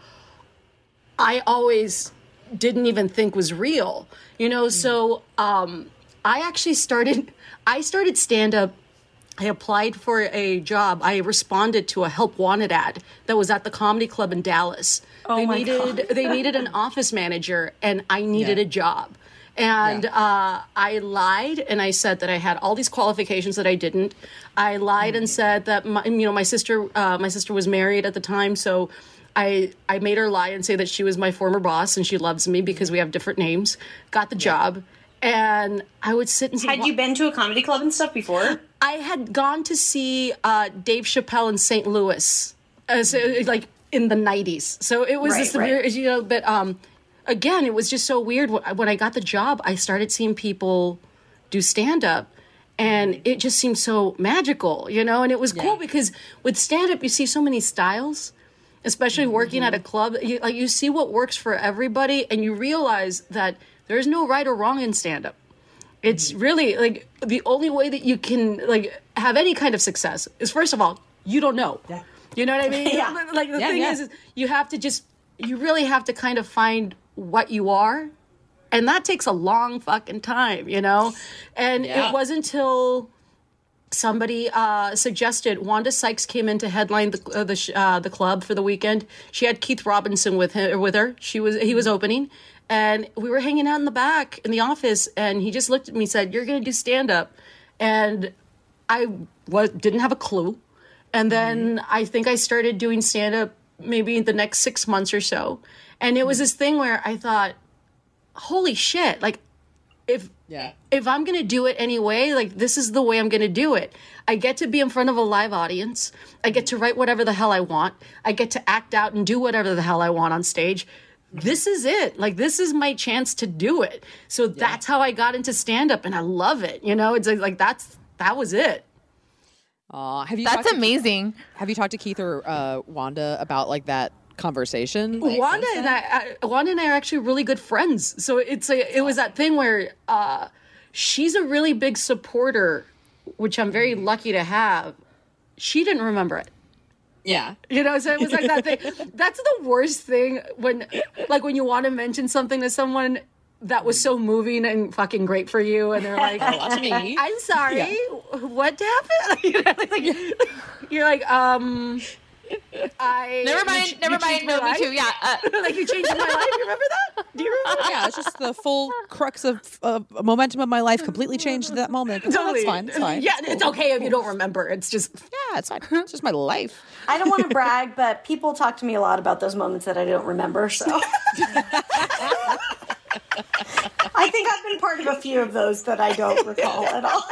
I always didn't even think was real, you know. So um, I actually started, I started stand-up. I applied for a job. I responded to a help wanted ad that was at the comedy club in Dallas. Oh they my needed God. they needed an office manager, and I needed Yeah. a job. And Yeah. uh, I lied, and I said that I had all these qualifications that I didn't. I lied and said that my, you know, my sister, uh, my sister was married at the time, so I I made her lie and say that she was my former boss and she loves me because we have different names. Got the job, and I would sit and say, Had you been to a comedy club and stuff before? I had gone to see uh, Dave Chappelle in Saint Louis, uh, so, like in the nineties. So it was Right, this right. weird, you know. But um, again, it was just so weird. When I got the job, I started seeing people do stand up, and it just seemed so magical, you know. And it was cool because with stand up, you see so many styles, especially working at a club. You, like you see what works for everybody, and you realize that there's no right or wrong in stand up. It's really like the only way that you can like have any kind of success is, first of all, you don't know. Yeah. You know what I mean? Yeah. Like the Yeah, thing yeah. is, is you have to just you really have to kind of find what you are, and that takes a long fucking time, you know. And Yeah. it wasn't until somebody uh, suggested Wanda Sykes came in to headline the uh, the sh- uh, the club for the weekend. She had Keith Robinson with him with her. She was he was opening. And we were hanging out in the back in the office, and he just looked at me and said, "You're going to do stand-up." And I was, didn't have a clue. And then Mm-hmm. I think I started doing stand-up maybe the next six months or so. And it was this thing where I thought, holy shit, like, if Yeah. if I'm going to do it anyway, like, this is the way I'm going to do it. I get to be in front of a live audience. I get to write whatever the hell I want. I get to act out and do whatever the hell I want on stage. This is it. Like, this is my chance to do it. So that's how I got into stand-up, and I love it. You know, it's like, like that's that was it. Aw, have you That's talked to- amazing. Have you talked to Keith or uh, Wanda about like that conversation? Like, Wanda since and then? I, I, Wanda and I are actually really good friends. So it's a, it was that thing where uh, she's a really big supporter, which I'm very lucky to have. She didn't remember it. Yeah. You know, so it was like that thing. That's the worst thing when, like, when you want to mention something to someone that was so moving and fucking great for you, and they're like, Watch me. "I'm sorry, what happened?" You know, like, you're like, um, I Never you mind. ch- never you changed mind. No, my me life? too. Yeah. Uh, Like, you changed my life. You remember that? Do you remember? Yeah, it's just the full crux of uh, momentum of my life completely changed at that moment. But no, that's fine. It's fine. Yeah, it's okay if you don't remember. It's just Yeah, it's fine. It's just my life. I don't want to brag, but people talk to me a lot about those moments that I don't remember, so. I think I've been part of a few of those that I don't recall at all.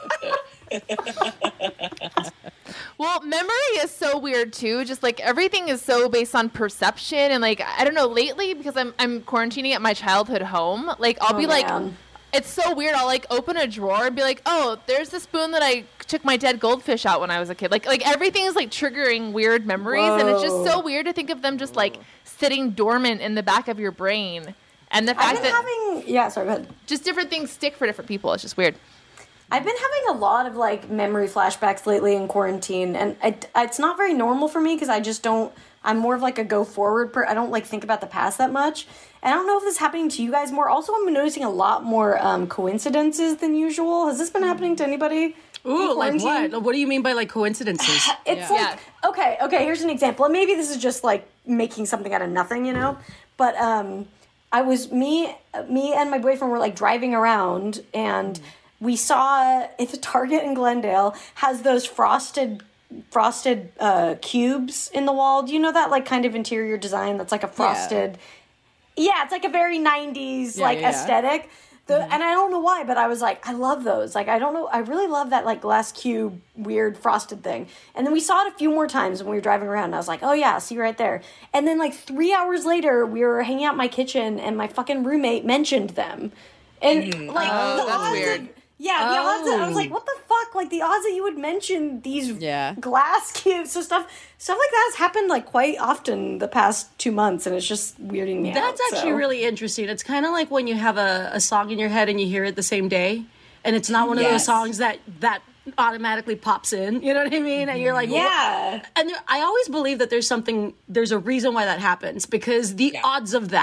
Well, memory is so weird too. Just like everything is so based on perception, and like I don't know. Lately, because I'm I'm quarantining at my childhood home, like I'll Oh, be like, man. it's so weird. I'll like open a drawer and be like, oh, there's the spoon that I took my dead goldfish out when I was a kid. Like like everything is like triggering weird memories, and it's just so weird to think of them just like sitting dormant in the back of your brain, and the I've fact been that having, yeah, sorry, go ahead. just different things stick for different people. It's just weird. I've been having a lot of like memory flashbacks lately in quarantine, and it, it's not very normal for me because I just don't. I'm more of like a go forward. Per, I don't like think about the past that much, and I don't know if this is happening to you guys more. Also, I'm noticing a lot more um, coincidences than usual. Has this been happening to anybody? in ooh, like quarantine? what? What do you mean by like coincidences? It's Yeah. like okay, okay. Here's an example. And maybe this is just like making something out of nothing, you know. But um, I was me, me and my boyfriend were like driving around, and we saw it's a Target in Glendale has those frosted frosted uh, cubes in the wall. Do you know that like kind of interior design that's like a frosted? Yeah, it's like a very nineties Yeah, like yeah, yeah. aesthetic. The, And I don't know why, but I was like, I love those. Like, I don't know. I really love that, like, glass cube, weird frosted thing. And then we saw it a few more times when we were driving around. And I was like, oh, yeah, see right there. And then, like, three hours later, we were hanging out in my kitchen, and my fucking roommate mentioned them. And, like, Oh, the that's odds weird. Of, yeah, the odds of, I was like, what the fuck? Like, the odds that you would mention these Yeah. glass cubes. So stuff stuff like that has happened, like, quite often the past two months, and it's just weirding me out. That's actually so. really interesting. It's kind of like when you have a, a song in your head and you hear it the same day, and it's not one of those Yes. songs that that automatically pops in. You know what I mean? And you're like, what? Yeah. And there, I always believe that there's something, there's a reason why that happens, because the odds of that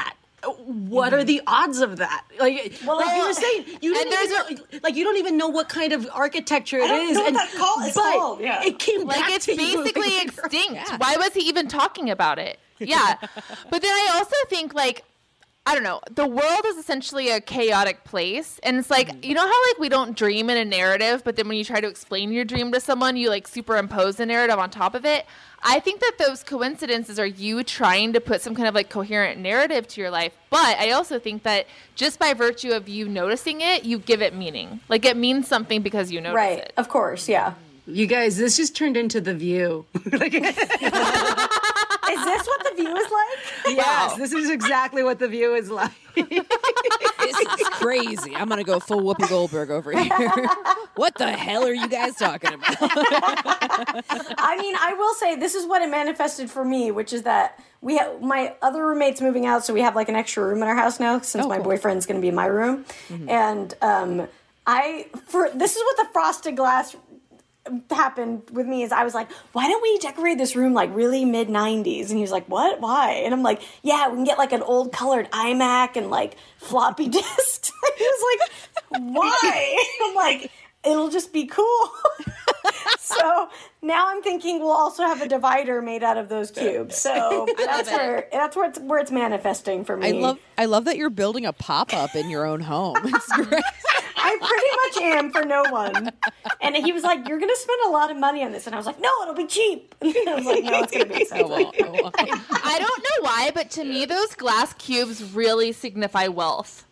what are the odds of that? Like, Well, like you uh, were saying, you and don't even know, like you don't even know what kind of architecture it I don't is. know what and, that call is but called, yeah. it came Like back it's to you. basically Like, extinct. Why was he even talking about it? Yeah. But then I also think like I don't know, the world is essentially a chaotic place. And it's like, mm. you know how like we don't dream in a narrative, but then when you try to explain your dream to someone, you like superimpose a narrative on top of it. I think that those coincidences are you trying to put some kind of like coherent narrative to your life. But I also think that just by virtue of you noticing it, you give it meaning. Like it means something because you notice right. it. Of course, yeah. You guys, this just turned into The View. Like, is this what The View is like? Yes, Wow. this is exactly what The View is like. This is crazy. I'm gonna go full Whoopi Goldberg over here. What the hell are you guys talking about? I mean, I will say this is what it manifested for me, which is that we have my other roommate's moving out, so we have like an extra room in our house now since oh, my cool. boyfriend's going to be in my room, mm-hmm. and um, I for this is what the frosted glass happened with me is I was like, why don't we decorate this room like really mid nineties? And he was like, what? Why? And I'm like, yeah, we can get like an old colored iMac and like floppy disks. He was like, why? I'm like, it'll just be cool. So now I'm thinking we'll also have a divider made out of those cubes. So that's where that's where it's where it's manifesting for me. I love I love that you're building a pop-up in your own home. It's great. I pretty much am for no one. And he was like, you're going to spend a lot of money on this. And I was like, no, it'll be cheap. And I was like, no, it's going to be expensive. Go on, go on. I don't know why, but to me, those glass cubes really signify wealth.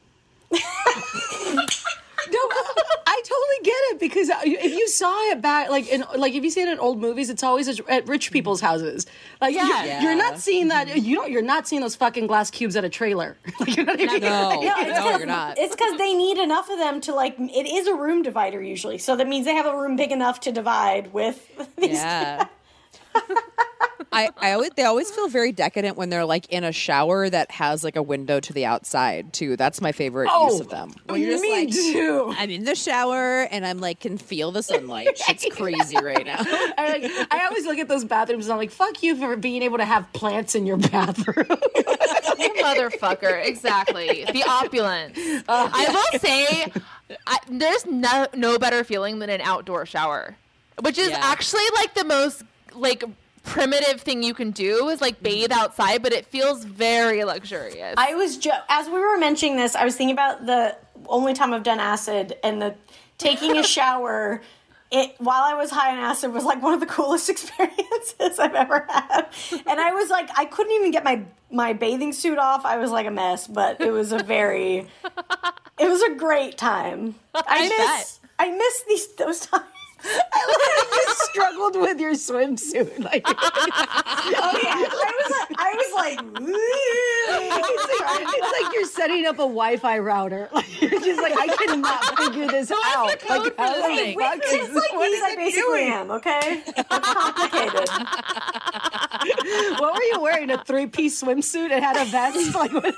No, I totally get it because if you saw it back, like in like if you see it in old movies, it's always at rich people's houses. Like Yeah. you're, Yeah. you're not seeing that. You don't. You're not seeing those fucking glass cubes at a trailer. Like, you're not even, No, No, it's no, you're not. It's because they need enough of them to like. It is a room divider usually, so that means they have a room big enough to divide with. These Yeah. I, I always they always feel very decadent when they're like in a shower that has like a window to the outside too. That's my favorite Oh, use of them. When you're just me like, too. I'm in the shower and I'm like can feel the sunlight. Shit's crazy right now. I, like, I always look at those bathrooms and I'm like, fuck you for being able to have plants in your bathroom. You motherfucker. Exactly. The opulence. I will say, I, there's no, no better feeling than an outdoor shower, which is Yeah. actually like the most like primitive thing you can do is like bathe outside, but it feels very luxurious. I was ju- as we were mentioning this, I was thinking about the only time I've done acid and the taking a shower. It while I was high on acid was like one of the coolest experiences I've ever had, and I was like, I couldn't even get my my bathing suit off. I was like a mess, but it was a very, it was a great time. I, I miss I miss these those times. I love that you struggled with your swimsuit. Like, Oh yeah, I was like, I was like, it's, like it's like you're setting up a Wi-Fi router. Like, you're just like, I cannot figure this out. the code Like, for how this the thing? fuck is it's this? like What these is I it basically doing? am. Okay, it's complicated. What were you wearing? A three-piece swimsuit? It had a vest? Like, what?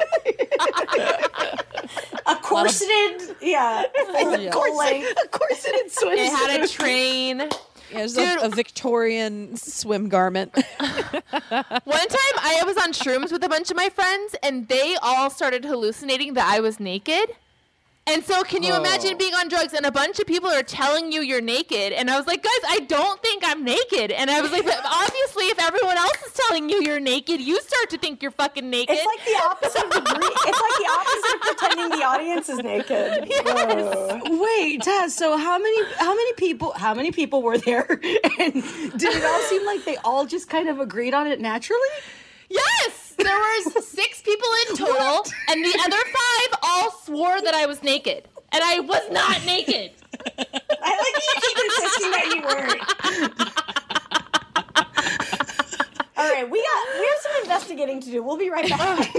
A corseted, yeah, a, corset, a corseted swimsuit. it had a train. Yeah, there's Dude. a, a Victorian swim garment. One time I was on shrooms with a bunch of my friends and they all started hallucinating that I was naked. And so can you Oh. imagine being on drugs and a bunch of people are telling you you're naked? And I was like, guys, I don't think I'm naked. And I was like, but obviously if everyone else is telling you you're naked, you start to think you're fucking naked. It's like the opposite of the bre- It's like the opposite of pretending the audience is naked. Whoa. Wait, Tess. So how many? How many people? How many people were there? And did it all seem like they all just kind of agreed on it naturally? Yes! There was six people in total, and the other five all swore that I was naked. And I was not naked. I like that you keep insisting that you weren't. All right, we got we have some investigating to do. We'll be right back.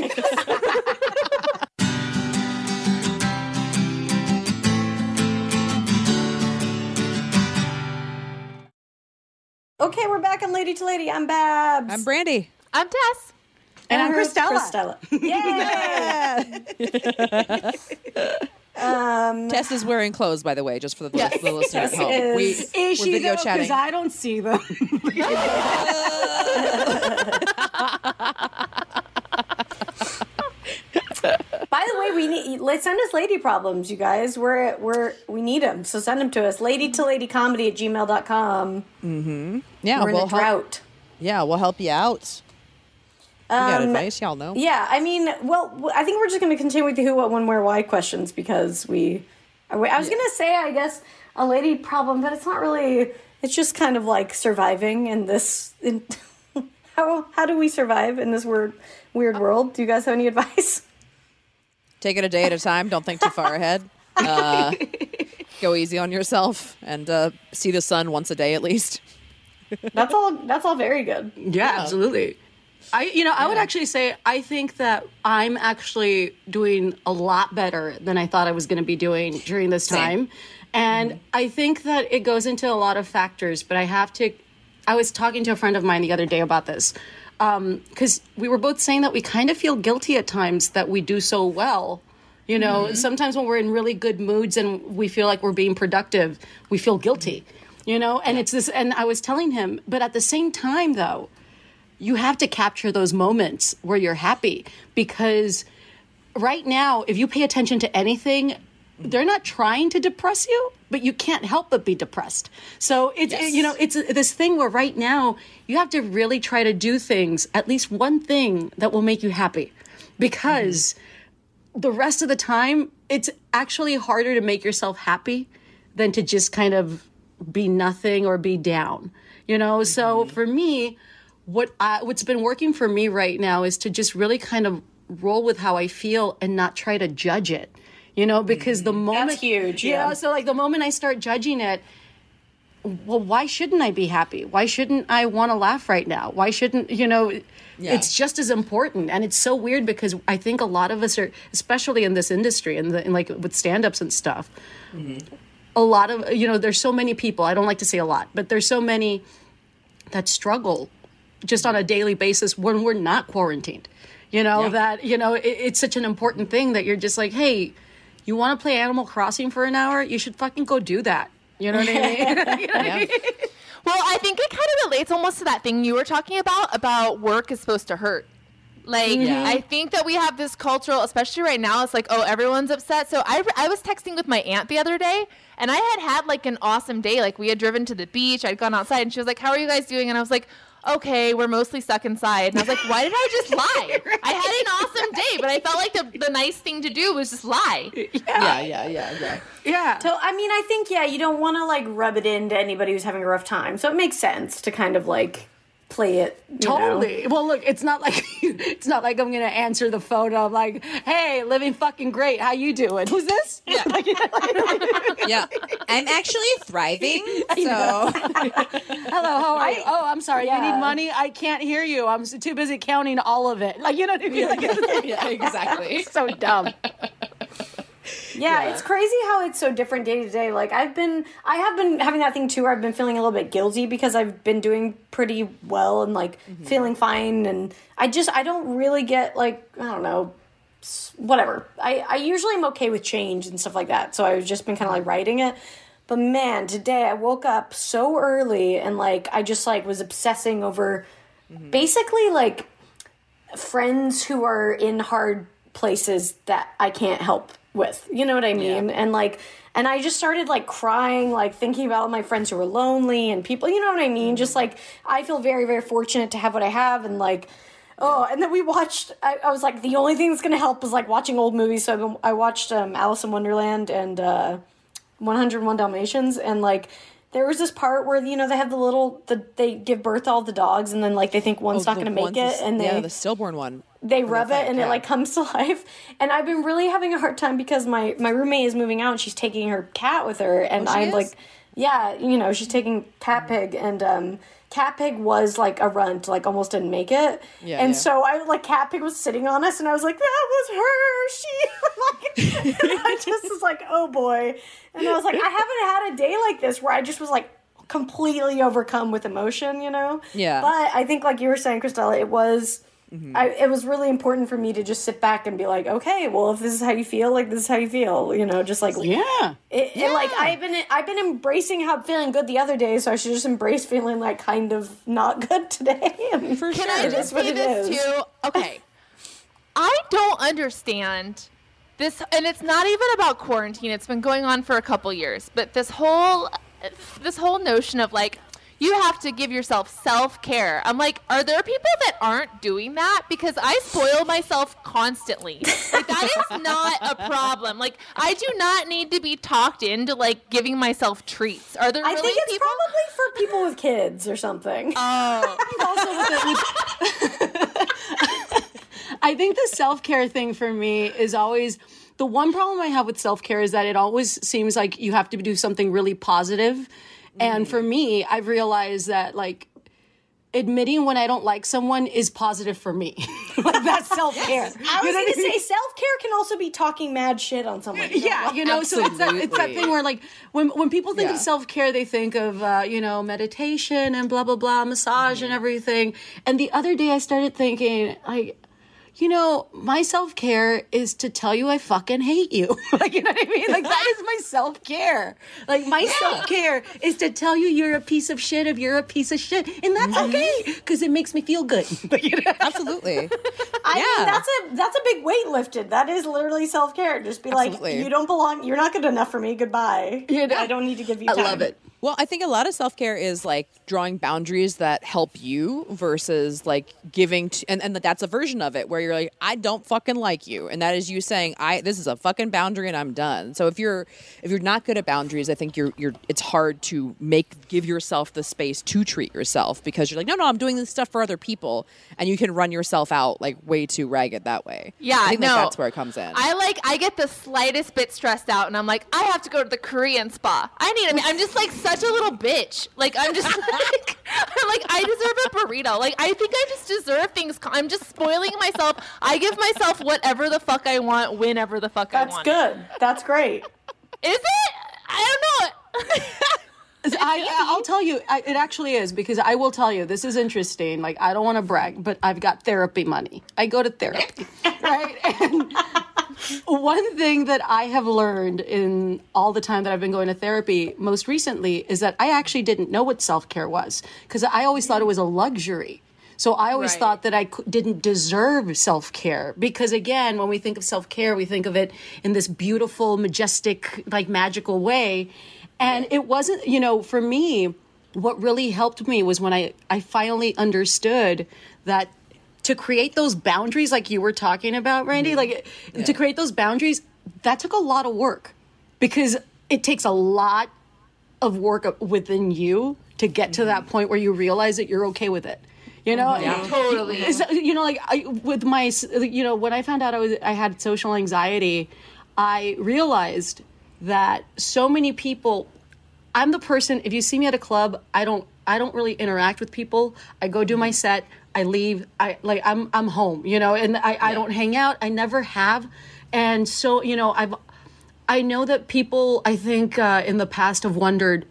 Okay, we're back on Lady to Lady. I'm Babs. I'm Brandy. I'm Tess. And I'm her, Christella. Christella. Yay! um, Tess is wearing clothes, by the way, just for the, Yes. the listener at Yes, home. is. We, Is we're she video though? chatting. Because I don't see them. Hey, we need. Let's send us lady problems, you guys. We're we're we need them. So send them to us. Lady to lady comedy at gmail dot com. Mm-hmm. Yeah, we're in we'll a drought. help, yeah, we'll help you out. You got Um, advice, y'all know. Yeah, I mean, well, I think we're just going to continue with the who, what, when, where, why questions because we. I was going to say, I guess, a lady problem, but it's not really. It's just kind of like surviving in this. In, how how do we survive in this weird weird world? Do you guys have any advice? Take it a day at a time. Don't think too far ahead. Uh, go easy on yourself and uh, see the sun once a day at least. That's all. That's all very good. Yeah, absolutely. I, you know, I would actually say I think that I'm actually doing a lot better than I thought I was going to be doing during this time. And mm-hmm. I think that it goes into a lot of factors, but I have to, I was talking to a friend of mine the other day about this, because um, we were both saying that we kind of feel guilty at times that we do so well. You know, mm-hmm. sometimes when we're in really good moods and we feel like we're being productive, we feel guilty, you know, and it's this, and I was telling him, but at the same time though, you have to capture those moments where you're happy, because right now, if you pay attention to anything, they're not trying to depress you, but you can't help but be depressed. So it's, yes. you know, it's this thing where right now you have to really try to do things, at least one thing that will make you happy, because mm-hmm. the rest of the time, it's actually harder to make yourself happy than to just kind of be nothing or be down, you know? Mm-hmm. So for me, What I, what's been working for me right now is to just really kind of roll with how I feel and not try to judge it, you know, because the moment, that's huge, you yeah. know, so like the moment I start judging it, well, why shouldn't I be happy? Why shouldn't I want to laugh right now? Why shouldn't, you know, yeah. it's just as important. And it's so weird because I think a lot of us are, especially in this industry and in, in like with stand-ups and stuff, mm-hmm. a lot of, you know, there's so many people, I don't like to say a lot, but there's so many that struggle just on a daily basis when we're not quarantined, you know, yeah. that, you know, it, it's such an important thing that you're just like, hey, you want to play Animal Crossing for an hour? You should fucking go do that. You know what I mean? You know what I mean? Well, I think it kind of relates almost to that thing you were talking about, about work is supposed to hurt. Like, yeah. I think that we have this cultural, especially right now, it's like, oh, everyone's upset. So I, I was texting with my aunt the other day, and I had had, like, an awesome day. Like, we had driven to the beach. I'd gone outside, and she was like, how are you guys doing? And I was like, okay, we're mostly stuck inside. And I was like, why did I just lie? Right. I had an awesome day, but I felt like the, the nice thing to do was just lie. Yeah, yeah, yeah, yeah. Yeah. yeah. So, I mean, I think, yeah, you don't want to, like, rub it into anybody who's having a rough time. So it makes sense to kind of, like, play it. You totally. know? Well, look, it's not like it's not like I'm gonna answer the phone. And I'm like, hey, living fucking great. How you doing? Who's this? Yeah. like, you know, like, yeah. I'm actually thriving. So, hello, how are you? Oh, I'm sorry. Yeah. You need money? I can't hear you. I'm too busy counting all of it. Like, you know what I mean? Like, yeah, exactly. So dumb. Yeah, yeah, it's crazy how it's so different day to day. Like, I've been, I have been having that thing too where I've been feeling a little bit guilty because I've been doing pretty well and, like, mm-hmm. feeling fine. And I just, I don't really get, like, I don't know, whatever. I, I usually am okay with change and stuff like that. So I've just been kind of, like, writing it. But, man, today I woke up so early and, like, I just, like, was obsessing over mm-hmm. basically, like, friends who are in hard places that I can't help with, you know what I mean? Yeah. And like, and I just started like crying, like thinking about all my friends who were lonely and people, you know what I mean? Just like, I feel very, very fortunate to have what I have. And like, oh, and then we watched, I, I was like, the only thing that's going to help is like watching old movies. So I watched um, Alice in Wonderland and uh, one oh one Dalmatians. And like, there was this part where, you know, they have the little, the, they give birth to all the dogs and then like they think one's oh, not going to make it. And they, yeah, the stillborn one. They rub it and cat. It like comes to life. And I've been really having a hard time because my, my roommate is moving out and she's taking her cat with her. And oh, I'm is? like, yeah, you know, she's taking Cat Pig. And um, Cat Pig was like a runt, like almost didn't make it. Yeah, and yeah. so I like Cat Pig was sitting on us and I was like, that was her. She like, and I just was like, oh boy. And I was like, I haven't had a day like this where I just was like completely overcome with emotion, you know? Yeah. But I think like you were saying, Christella, it was... Mm-hmm. I, it was really important for me to just sit back and be like, okay, well, if this is how you feel, like this is how you feel, you know, just like yeah, it, yeah. it, like I've been I've been embracing how I'm feeling good the other day, so I should just embrace feeling like kind of not good today. And for Can sure, I just say this is. too? Okay, I don't understand this, and it's not even about quarantine. It's been going on for a couple years, but this whole, this whole notion of like, you have to give yourself self-care. I'm like, are there people that aren't doing that? Because I spoil myself constantly. Like, that is not a problem. Like, I do not need to be talked into, like, giving myself treats. Are there I really think it's people? probably for people with kids or something. Oh. Also with the, with, I think the self-care thing for me is always, the one problem I have with self-care is that it always seems like you have to do something really positive. And for me, I've realized that, like, admitting when I don't like someone is positive for me. Like, that's self-care. I was You know going what to I mean? say, self-care can also be talking mad shit on someone. You know? Yeah, you know, so it's that, it's that thing where, like, when when people think Yeah. of self-care, they think of, uh, you know, meditation and blah, blah, blah, massage and everything. And the other day I started thinking, like, you know, my self-care is to tell you I fucking hate you. Like, you know what I mean? Like, that is my self-care. Like, my self-care is to tell you you're a piece of shit if you're a piece of shit. And that's okay, because it makes me feel good. You know? Absolutely. I Yeah. mean, that's a that's a big weight lifted. That is literally self care. Just be Absolutely. like, you don't belong. You're not good enough for me. Goodbye. You know? I don't need to give you I time. love it. Well, I think a lot of self-care is like drawing boundaries that help you versus like giving to, and, and that's a version of it where you're like, I don't fucking like you. And that is you saying, I this is a fucking boundary and I'm done. So if you're if you're not good at boundaries, I think you're you're it's hard to make give yourself the space to treat yourself because you're like, no, no, I'm doing this stuff for other people, and you can run yourself out like way too ragged that way. Yeah, I think no. like, that's where it comes in. I like, I get the slightest bit stressed out and I'm like, I have to go to the Korean spa. I need a, I'm just like such a little bitch. Like, I'm just like, I'm like, I deserve a burrito. Like, I think I just deserve things. I'm just spoiling myself. I give myself whatever the fuck I want, whenever the fuck I That's want. good. That's great. Is it? I don't know. I, I'll tell you, I, it actually is, because I will tell you, this is interesting. Like, I don't want to brag, but I've got therapy money. I go to therapy, right? And one thing that I have learned in all the time that I've been going to therapy most recently is that I actually didn't know what self-care was, because I always thought it was a luxury. So I always Right. thought that I c- didn't deserve self-care because, again, when we think of self-care, we think of it in this beautiful, majestic, like magical way. And it wasn't, you know, for me, what really helped me was when I, I finally understood that to create those boundaries like you were talking about, Randy, mm-hmm. like yeah. to create those boundaries, that took a lot of work because it takes a lot of work within you to get mm-hmm. to that point where you realize that you're okay with it. You know, yeah. Totally. It's, you know, like I, with my, you know, when I found out I was, I had social anxiety, I realized that so many people, I'm the person, if you see me at a club, I don't, I don't really interact with people. I go do my set, I leave, I like, I'm, I'm home, you know, and I, yeah. I don't hang out. I never have. And so, you know, I've, I know that people, I think uh, in the past have wondered,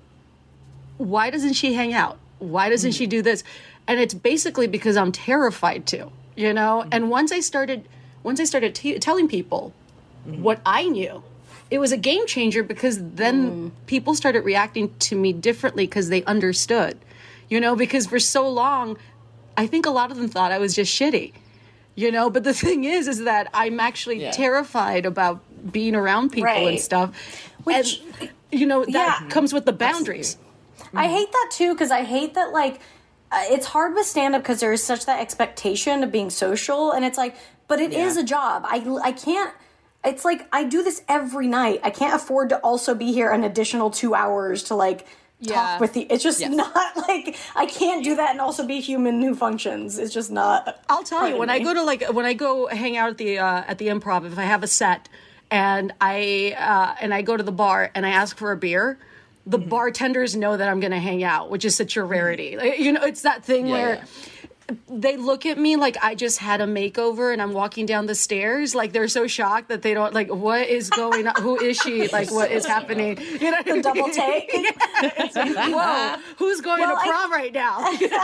why doesn't she hang out? Why doesn't mm. she do this? And it's basically because I'm terrified to, you know? Mm. And once I started, once I started t- telling people mm. what I knew, it was a game changer because then mm. people started reacting to me differently because they understood, you know, because for so long, I think a lot of them thought I was just shitty, you know, but the thing is, is that I'm actually yeah. terrified about being around people right. and stuff. Which, and, you know, that yeah. comes with the boundaries. Mm. I hate that too, because I hate that, like, uh, it's hard with stand-up because there is such that expectation of being social, and it's like, but it yeah. is a job. I, I can't, it's like, I do this every night. I can't afford to also be here an additional two hours to, like, yeah. talk with you. It's just yes. not, like, I can't do that and also be a human who functions. It's just not. I'll tell you, when me. I go to, like, when I go hang out at the, uh, at the Improv, if I have a set, and I, uh, and I go to the bar, and I ask for a beer, the mm-hmm. bartenders know that I'm going to hang out, which is such a rarity. Like, you know, it's that thing yeah, where yeah. they look at me like I just had a makeover and I'm walking down the stairs. Like, they're so shocked that they don't, like, what is going on? Who is she? Like, what is happening? You know, the double take. Yeah. It's like, whoa, who's going well, to prom I... right now?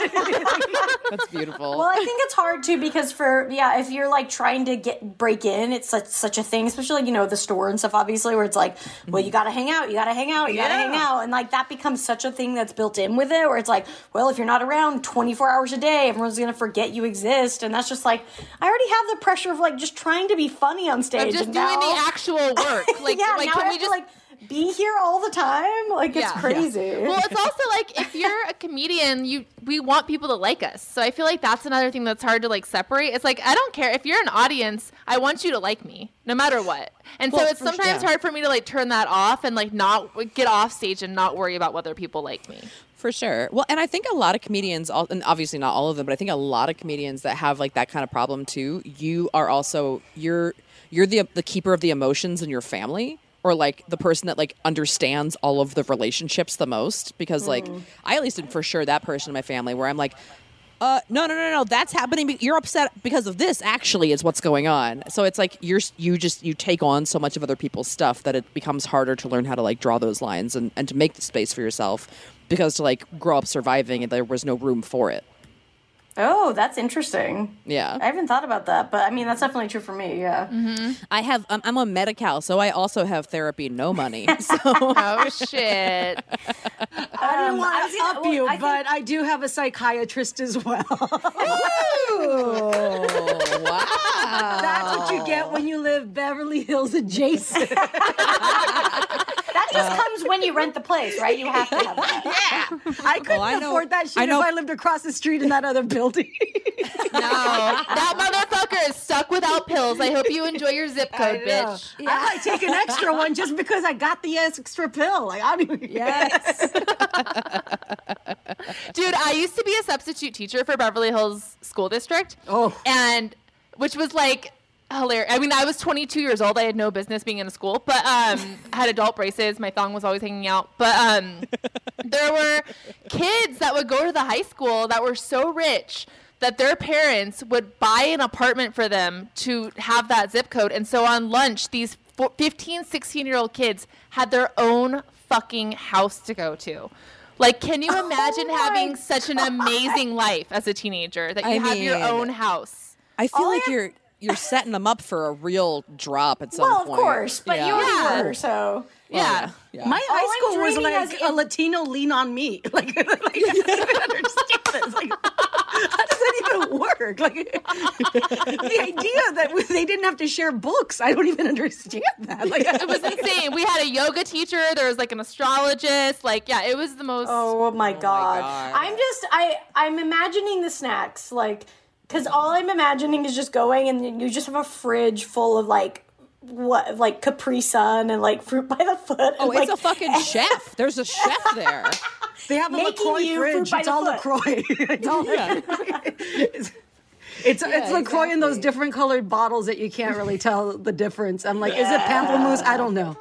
That's beautiful. Well, I think it's hard too because for, yeah, if you're like trying to get break in, it's such, such a thing, especially like, you know, the store and stuff, obviously, where it's like, well, you got to hang out, you got to hang out, you got to yeah. hang out. And like that becomes such a thing that's built in with it where it's like, well, if you're not around twenty-four hours a day, everyone's everyone's gonna forget you exist, and that's just like I already have the pressure of like just trying to be funny on stage. I'm just and doing now, the actual work. Like, yeah, like now can I we have just to like be here all the time. Like it's Yeah. crazy. Well, it's also like if you're a comedian, you we want people to like us. So I feel like that's another thing that's hard to like separate. It's like I don't care if you're an audience, I want you to like me no matter what. And Well, so it's for- sometimes yeah. hard for me to like turn that off and like not get off stage and not worry about whether people like me. For sure. Well, and I think a lot of comedians, al- and obviously not all of them, but I think a lot of comedians that have like that kind of problem too. You are also you're you're the the keeper of the emotions in your family, or like the person that like understands all of the relationships the most. Because like I at least am for sure that person in my family where I'm like, uh, no, no, no, no, that's happening. be- You're upset because of this. Actually, is what's going on. So it's like you're you just you take on so much of other people's stuff that it becomes harder to learn how to like draw those lines and and to make the space for yourself. Because to like grow up surviving, and there was no room for it. Oh, that's interesting. Yeah, I haven't thought about that, but I mean that's definitely true for me. Yeah. I have. I'm, I'm on Medi-Cal, so I also have therapy, no money. So Oh shit. I didn't want I was to gonna- up well, you, I think- but I do have a psychiatrist as well. oh, wow. That's what you get when you live Beverly Hills adjacent. That just comes when you rent the place, right? You have to have that. I couldn't I know- afford that shit I know- if I lived across the street in that other building. No, that motherfucker is stuck without pills. I hope you enjoy your zip code, bitch. I might take an extra one just because I got the extra pill. Like I don't even. Yes. Dude, I used to be a substitute teacher for Beverly Hills School District. Oh. And which was like hilarious. I mean, I was twenty-two years old. I had no business being in a school, but um, I had adult braces. My thong was always hanging out. But um, there were kids that would go to the high school that were so rich that their parents would buy an apartment for them to have that zip code. And so on lunch, these fifteen, sixteen-year-old kids had their own fucking house to go to. Like, can you imagine Oh my having such an amazing life as a teenager that you I have your mean, own house? I feel All I like have- you're you're setting them up for a real drop at some Well, point. of course, but Yeah. you already Yeah. were, so. Yeah. Yeah. My All high I'm school was dreaming like is a if- Latino lean on me. Like, like I don't even understand this. Like, how does that even work? Like, the idea that they didn't have to share books, I don't even understand that. Like, It was insane. We had a yoga teacher. There was like an astrologist. Like, yeah, it was the most. Oh my god. God. I'm just I I'm imagining the snacks like cuz all I'm imagining is just going and you just have a fridge full of like what like Capri Sun and like fruit by the foot. And, Oh, like, it's a fucking chef. There's a chef there. they have a Making LaCroix you fridge. fruit by It's the all foot. LaCroix. It's all it's, it's, it's LaCroix in those different colored bottles that you can't really tell the difference. I'm like, is it pamplemousse? I don't know.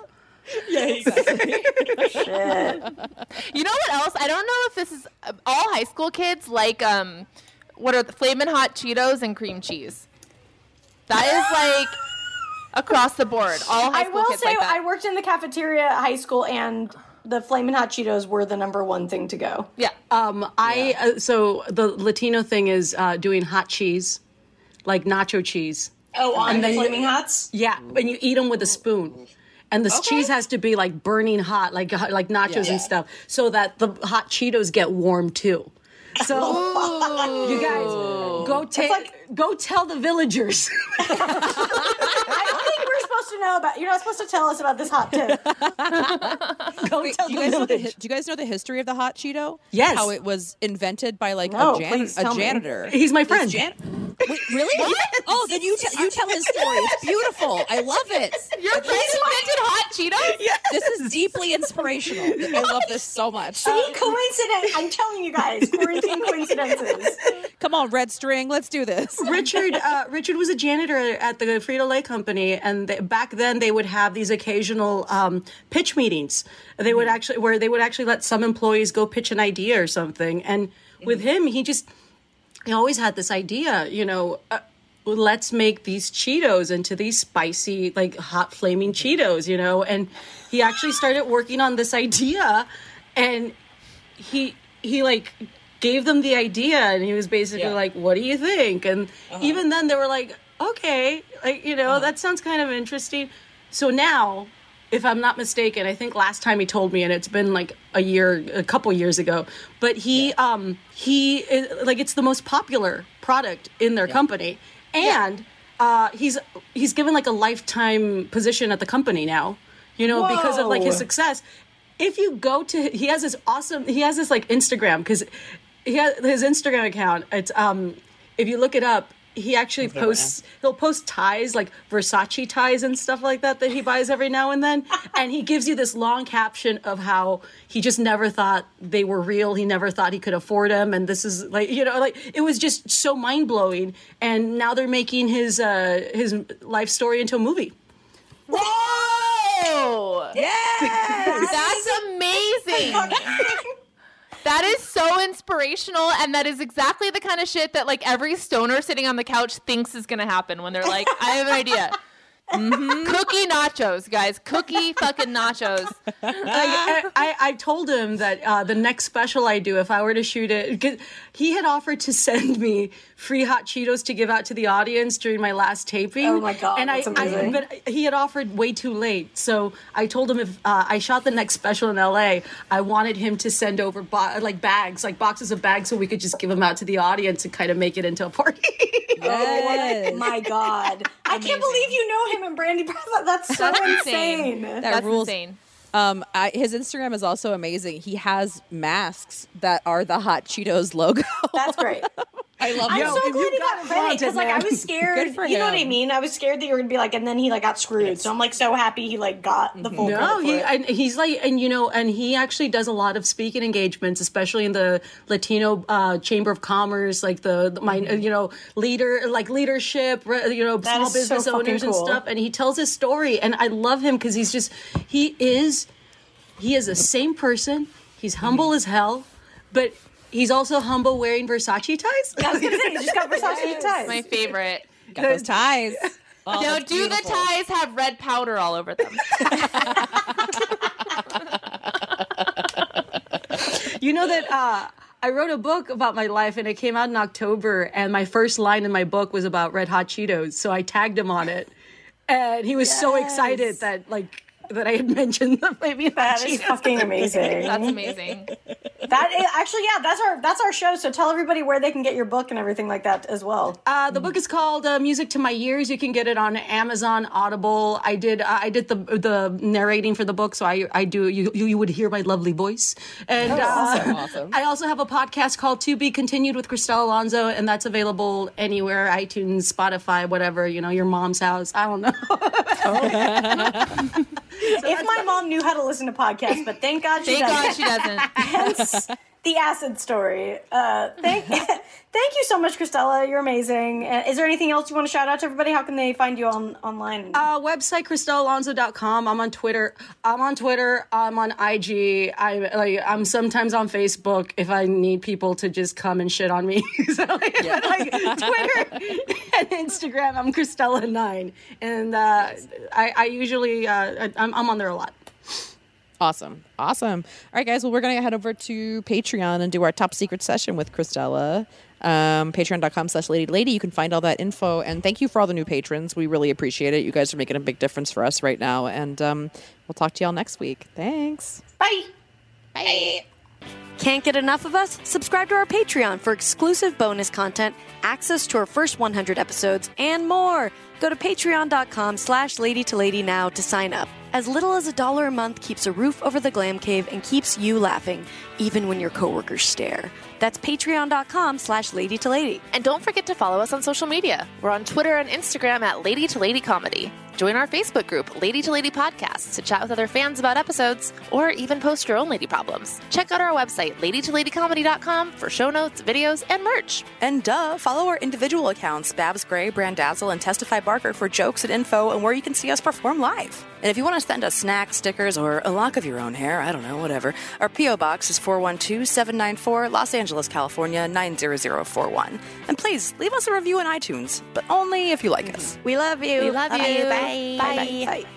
You know what else? I don't know if this is uh, all high school kids like um, what are the Flamin' Hot Cheetos and cream cheese? That is like across the board. All high I school will kids say like that. I worked in the cafeteria at high school and the Flamin' Hot Cheetos were the number one thing to go. yeah. Um, I uh, so the Latino thing is uh, doing hot cheese, like nacho cheese. Oh, on And the then you- Flaming Hots? Yeah, and you eat them with a spoon. And the cheese has to be like burning hot, like like nachos and stuff, so that the hot Cheetos get warm too. So you guys go take go tell the villagers. I don't think we're supposed to know about. You're not supposed to tell us about this hot tip. go tell Do you, the guys know the, village. hi- do you guys know the history of the hot Cheeto? Yes. How it was invented by like No, a, jan- please a tell me. janitor. He's my This friend. jan- Wait, really? Oh, then you t- you tell his story. It's beautiful. I love it. Your friend invented hot Cheetos? This is deeply inspirational. I love this so much. See, coincidence. I'm telling you guys, quarantine coincidences. Come on, Red String, let's do this. Richard uh, Richard was a janitor at the Frito-Lay company, and they, back then they would have these occasional um, pitch meetings. They would actually where they would actually let some employees go pitch an idea or something. And with him, he just he always had this idea, you know. Uh, let's make these Cheetos into these spicy, like hot flaming Cheetos, you know. And he actually started working on this idea, and he he like gave them the idea, and he was basically Yeah. like, what do you think? And even then they were like, okay, like, you know, that sounds kind of interesting. So now if I'm not mistaken, I think last time he told me, and it's been like a year, a couple years ago, but he, yeah. um, he, is, like, it's the most popular product in their yeah. company. And, yeah. uh, he's, he's given like a lifetime position at the company now, you know, Whoa. because of like his success. If you go to, he has this awesome, he has this like Instagram, because he has his Instagram account. It's, um, if you look it up, he actually posts, he'll post ties, like Versace ties and stuff like that that he buys every now and then. And he gives you this long caption of how he just never thought they were real. He never thought he could afford them. And this is like, you know, like it was just so mind blowing. And now they're making his, uh, his life story into a movie. Whoa! Yes! That's amazing. That is so inspirational, and that is exactly the kind of shit that like every stoner sitting on the couch thinks is gonna happen when they're like, I have an idea. Mm-hmm. Cookie nachos, guys. Cookie fucking nachos. I, I, I told him that uh, the next special I do, if I were to shoot it, 'cause he had offered to send me free hot Cheetos to give out to the audience during my last taping. Oh my god, and that's I, amazing. I, but he had offered way too late, so I told him if uh, I shot the next special in L A, I wanted him to send over bo- like bags, like boxes of bags, so we could just give them out to the audience and kind of make it into a party. Yes. Oh my god, I can't believe you know him and Brandy. That's so That's insane. insane. That That's rules. insane. Um, I, his Instagram is also amazing. He has masks that are the Hot Cheetos logo. That's great. I love I'm it. so glad he got credit because, like, I was scared. Good for you know him. what I mean? I was scared that you were gonna be like, and then he like got screwed. So I'm like so happy he like got the full. No, credit he for it. and he's like, and you know, and he actually does a lot of speaking engagements, especially in the Latino uh, Chamber of Commerce, like the, the my, you know, leader, like leadership, you know, That small is so business fucking owners and cool. stuff. And he tells his story, and I love him because he's just, he is, he is the same person. He's humble as hell, but he's also humble wearing Versace ties. I was gonna say, you just got Versace ties. My favorite. Got those ties. Oh, No, that's do beautiful. the ties have red powder all over them? You know that uh, I wrote a book about my life, and it came out in October, and my first line in my book was about Red Hot Cheetos, so I tagged him on it, and he was so excited that like that I had mentioned the maybe That is fucking amazing. That's amazing. That is, actually, yeah, that's our that's our show. So tell everybody where they can get your book and everything like that as well. Uh, the book is called uh, "Music to My Years." You can get it on Amazon, Audible. I did uh, I did the the narrating for the book, so I I do you you would hear my lovely voice. And Oh, uh, awesome. Awesome. I also have a podcast called "To Be Continued" with Cristela Alonso, and that's available anywhere: iTunes, Spotify, whatever. You know, your mom's house. I don't know. If my mom knew how to listen to podcasts, but thank God she Thank doesn't. God she doesn't. Hence the acid story. Uh, thank, thank you so much, Cristela. You're amazing. Uh, is there anything else you want to shout out to everybody? How can they find you on online? Uh, website cristela alonso dot com. I'm on Twitter. I'm on Twitter. I'm on I G. I'm like I'm sometimes on Facebook if I need people to just come and shit on me. So like, Yeah. like Twitter and Instagram, I'm Cristela nine, and uh, I, I usually uh, I, I'm, I'm on there a lot. Awesome. Awesome. All right, guys. Well, we're going to head over to Patreon and do our top secret session with Cristela. Um, Patreon.com slash Lady to Lady. You can find all that info. And thank you for all the new patrons. We really appreciate it. You guys are making a big difference for us right now. And um, we'll talk to y'all next week. Thanks. Bye. Bye. Can't get enough of us? Subscribe to our Patreon for exclusive bonus content, access to our first one hundred episodes, and more. Go to patreon.com slash lady to lady now to sign up. As little as a dollar a month keeps a roof over the glam cave and keeps you laughing, even when your coworkers stare. That's patreon.com slash lady to lady. And don't forget to follow us on social media. We're on Twitter and Instagram at Lady to Lady Comedy. Join our Facebook group, Lady to Lady Podcasts, to chat with other fans about episodes, or even post your own lady problems. Check out our website, lady to lady comedy dot com, for show notes, videos, and merch. And duh, follow our individual accounts, Babs Gray, Brandazzle, and Testify Barker, for jokes and info and where you can see us perform live. And if you want to send us snacks, stickers, or a lock of your own hair, I don't know, whatever, our P O Box is four one two, seven nine four, Los Angeles, California, nine zero zero four one. And please, leave us a review on iTunes, but only if you like us. We love you. We love you. Bye. Bye. Bye. Bye.